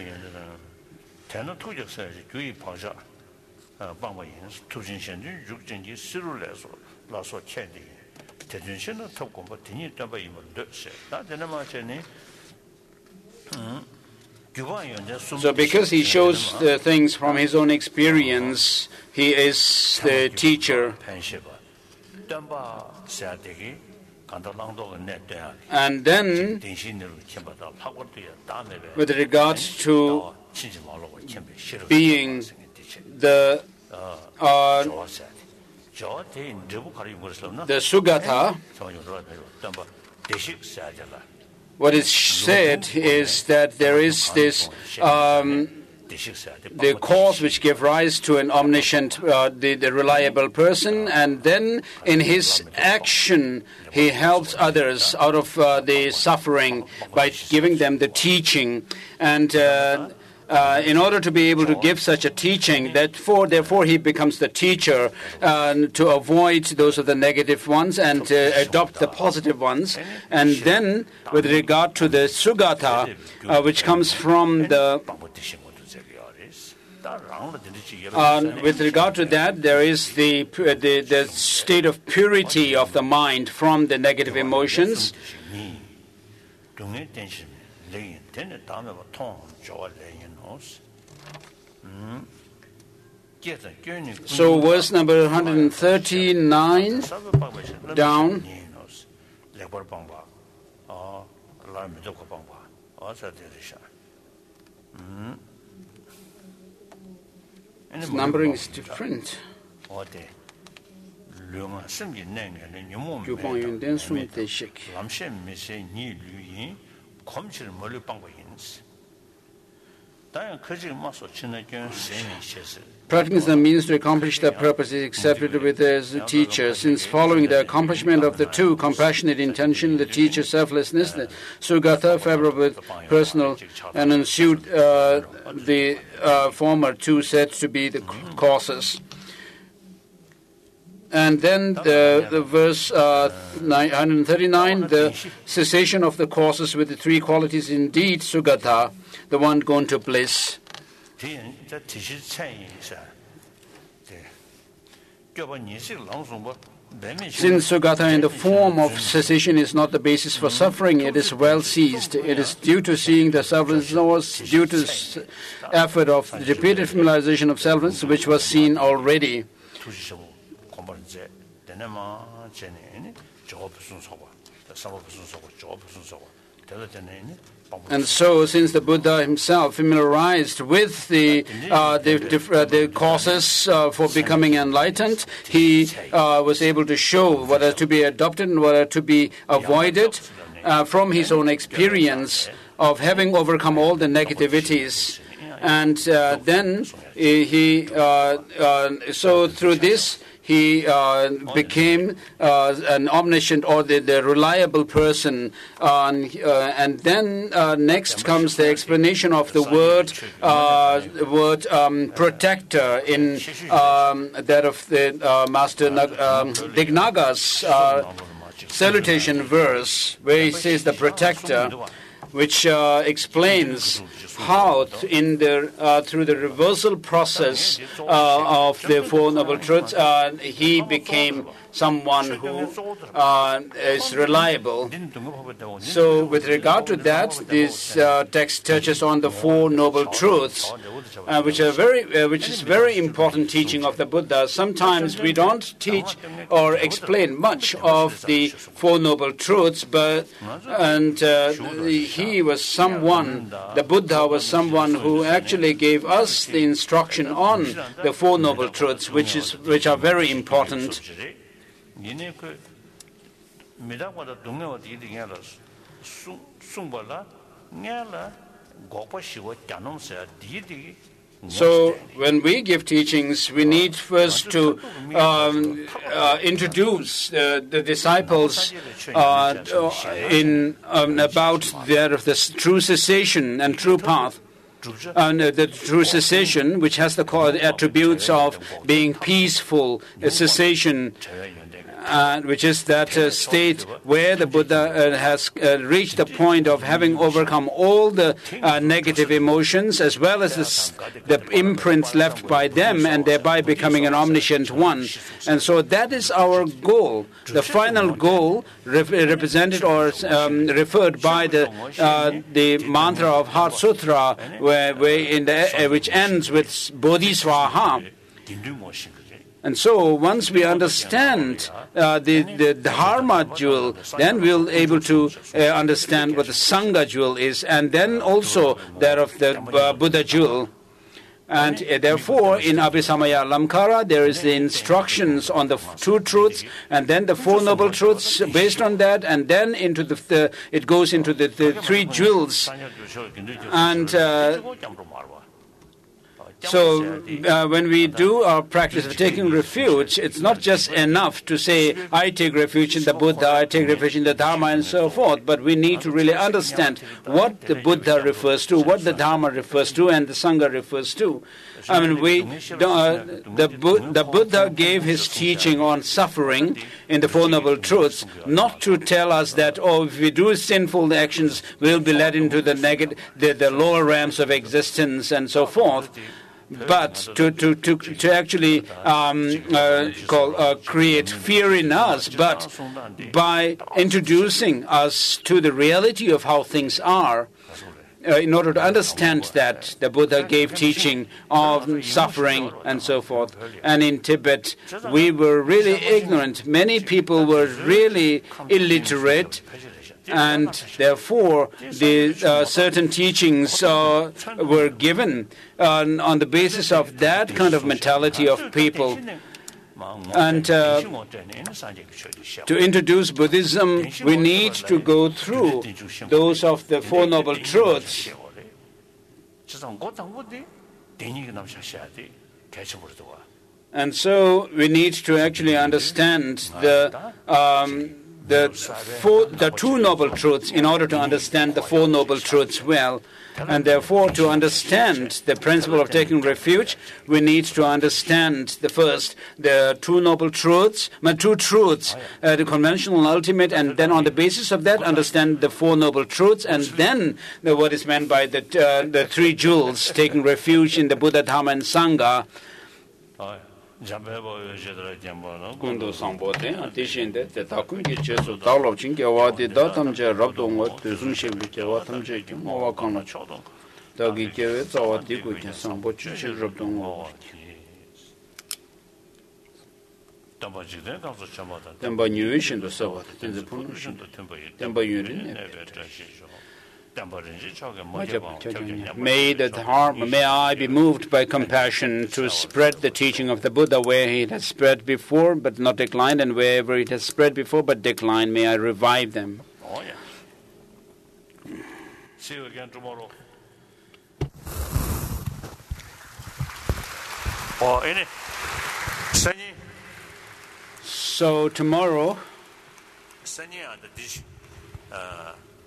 So because he shows the things from his own experience, he is the teacher. And then, with regard to being the uh, the Sugata, what is said is that there is this um, the cause which gave rise to an omniscient, uh, the, the reliable person, and then in his action he helps others out of uh, the suffering by giving them the teaching. And uh, uh, in order to be able to give such a teaching, that for, therefore he becomes the teacher uh, to avoid those of the negative ones and uh, adopt the positive ones. And then with regard to the Sugata, uh, which comes from the Uh, with regard to that, there is the, the the state of purity of the mind from the negative emotions. So verse number one hundred thirty-nine down. Its numbering is different. Practicing the means to accomplish that purpose is accepted with as a teacher, since following the accomplishment of the two, compassionate intention, the teacher selflessness, the Sugata, favorable with personal, and ensued uh, the uh, former two said to be the causes. And then the, the verse uh, one hundred thirty-nine, the cessation of the causes with the three qualities, indeed Sugata, the one gone to bliss. Since Sugata in the form of cessation is not the basis for suffering, it is well seized. It is due to seeing the selflessness, due to effort of the repeated familiarization of selflessness, which was seen already. And so, since the Buddha himself familiarized with the uh, the, uh, the causes uh, for becoming enlightened, he uh, was able to show what are to be adopted and what are to be avoided uh, from his own experience of having overcome all the negativities. And uh, then he, uh, uh, so through this, he uh, became uh, an omniscient or the, the reliable person. Uh, uh, and then uh, next comes the explanation of the word, uh, the word um, protector in um, that of the uh, Master um, Dignagar's uh, salutation verse, where he says the protector, which uh, explains how in the, uh, through the reversal process uh, of the Four Noble Truths, uh, he became someone who uh, is reliable. So with regard to that, this uh, text touches on the Four Noble Truths, uh, which are very, uh, which is very important teaching of the Buddha. Sometimes we don't teach or explain much of the Four Noble Truths, but and uh, he was someone, the Buddha was someone who actually gave us the instruction on the Four Noble Truths, which is which are very important. So when we give teachings, we need first to um, uh, introduce uh, the disciples uh, in um, about their the true cessation and true path. And uh, the true cessation, which has the attributes of being peaceful, a cessation, uh, which is that uh, state where the Buddha uh, has uh, reached the point of having overcome all the uh, negative emotions as well as the, the imprints left by them, and thereby becoming an omniscient one. And so that is our goal. The final goal rep- represented or um, referred by the uh, the mantra of Heart Sutra, where, where in the, uh, which ends with Bodhisvaha. And so once we understand uh, the, the Dharma jewel, then we'll able to uh, understand what the Sangha jewel is, and then also that of the uh, Buddha jewel. And uh, therefore, in Abhisamaya Lamkara, there is the instructions on the two truths, and then the Four Noble Truths based on that, and then into the, the it goes into the, the three jewels. And uh, So uh, when we do our practice of taking refuge, it's not just enough to say, I take refuge in the Buddha, I take refuge in the Dharma, and so forth, but we need to really understand what the Buddha refers to, what the Dharma refers to, and the Sangha refers to. I mean, we, uh, the, the Buddha gave his teaching on suffering in the Four Noble Truths, not to tell us that, oh, if we do sinful actions, we'll be led into the, negative, the, the lower realms of existence and so forth, but to, to, to, to actually um, uh, call, uh, create fear in us, but by introducing us to the reality of how things are. Uh, in order to understand that, the Buddha gave teaching of suffering and so forth. And in Tibet, we were really ignorant. Many people were really illiterate, and therefore the uh, certain teachings uh, were given on, on the basis of that kind of mentality of people. And uh, to introduce Buddhism, we need to go through those of the Four Noble Truths. And so we need to actually understand the um, the four, the two noble truths in order to understand the Four Noble Truths well. And therefore, to understand the principle of taking refuge, we need to understand the first, the two noble truths, the two truths, uh, the conventional and ultimate, and then on the basis of that, understand the Four Noble Truths, and then the, what is meant by the, uh, the three jewels, taking refuge in the Buddha, Dharma, and Sangha. Kundo Sangpo Ten, Atishin De, the Takungi Chesu, Talo Chinkawa, the Datamja, Rabdong, the Zunshim, Watamja, Mawakana Chodon, Dagi Kevets, or Tiku, Sambo Chichi Rabdong. Temba Nuition to Savat, in the promotion, Temba Urin. May the harm, may I be moved by compassion to spread the teaching of the Buddha where it has spread before but not declined, and wherever it has spread before but declined, may I revive them. Oh, yeah. See you again tomorrow. Oh, any? So tomorrow, uh,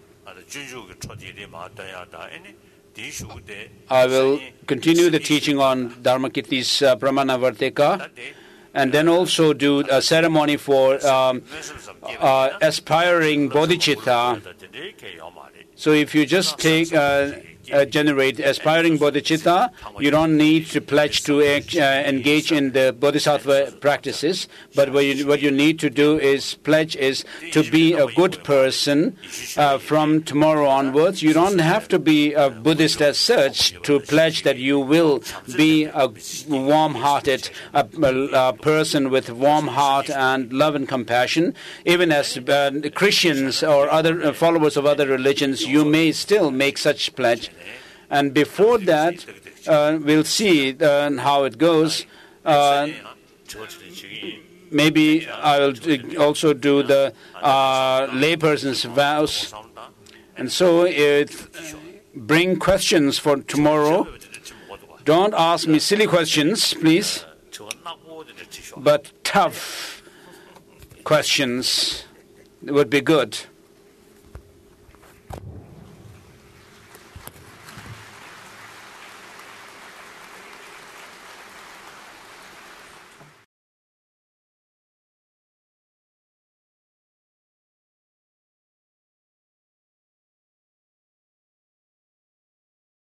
I will continue the teaching on Dharmakirti's uh, Pramana Vartika, and then also do a ceremony for um, uh, aspiring bodhicitta. So if you just take uh, uh, generate aspiring bodhicitta, you don't need to pledge to uh, engage in the bodhisattva practices, but what you, what you need to do is pledge is to be a good person uh, from tomorrow onwards. You don't have to be a Buddhist as such to pledge that you will be a warm-hearted a, a, a person with warm heart and love and compassion. Even as uh, Christians or other uh, followers of other religions, you may still make such pledge. And before that, uh, we'll see uh, how it goes. Uh, maybe I will also do the uh, layperson's vows. And so it, bring questions for tomorrow. Don't ask me silly questions, please, but tough questions would be good.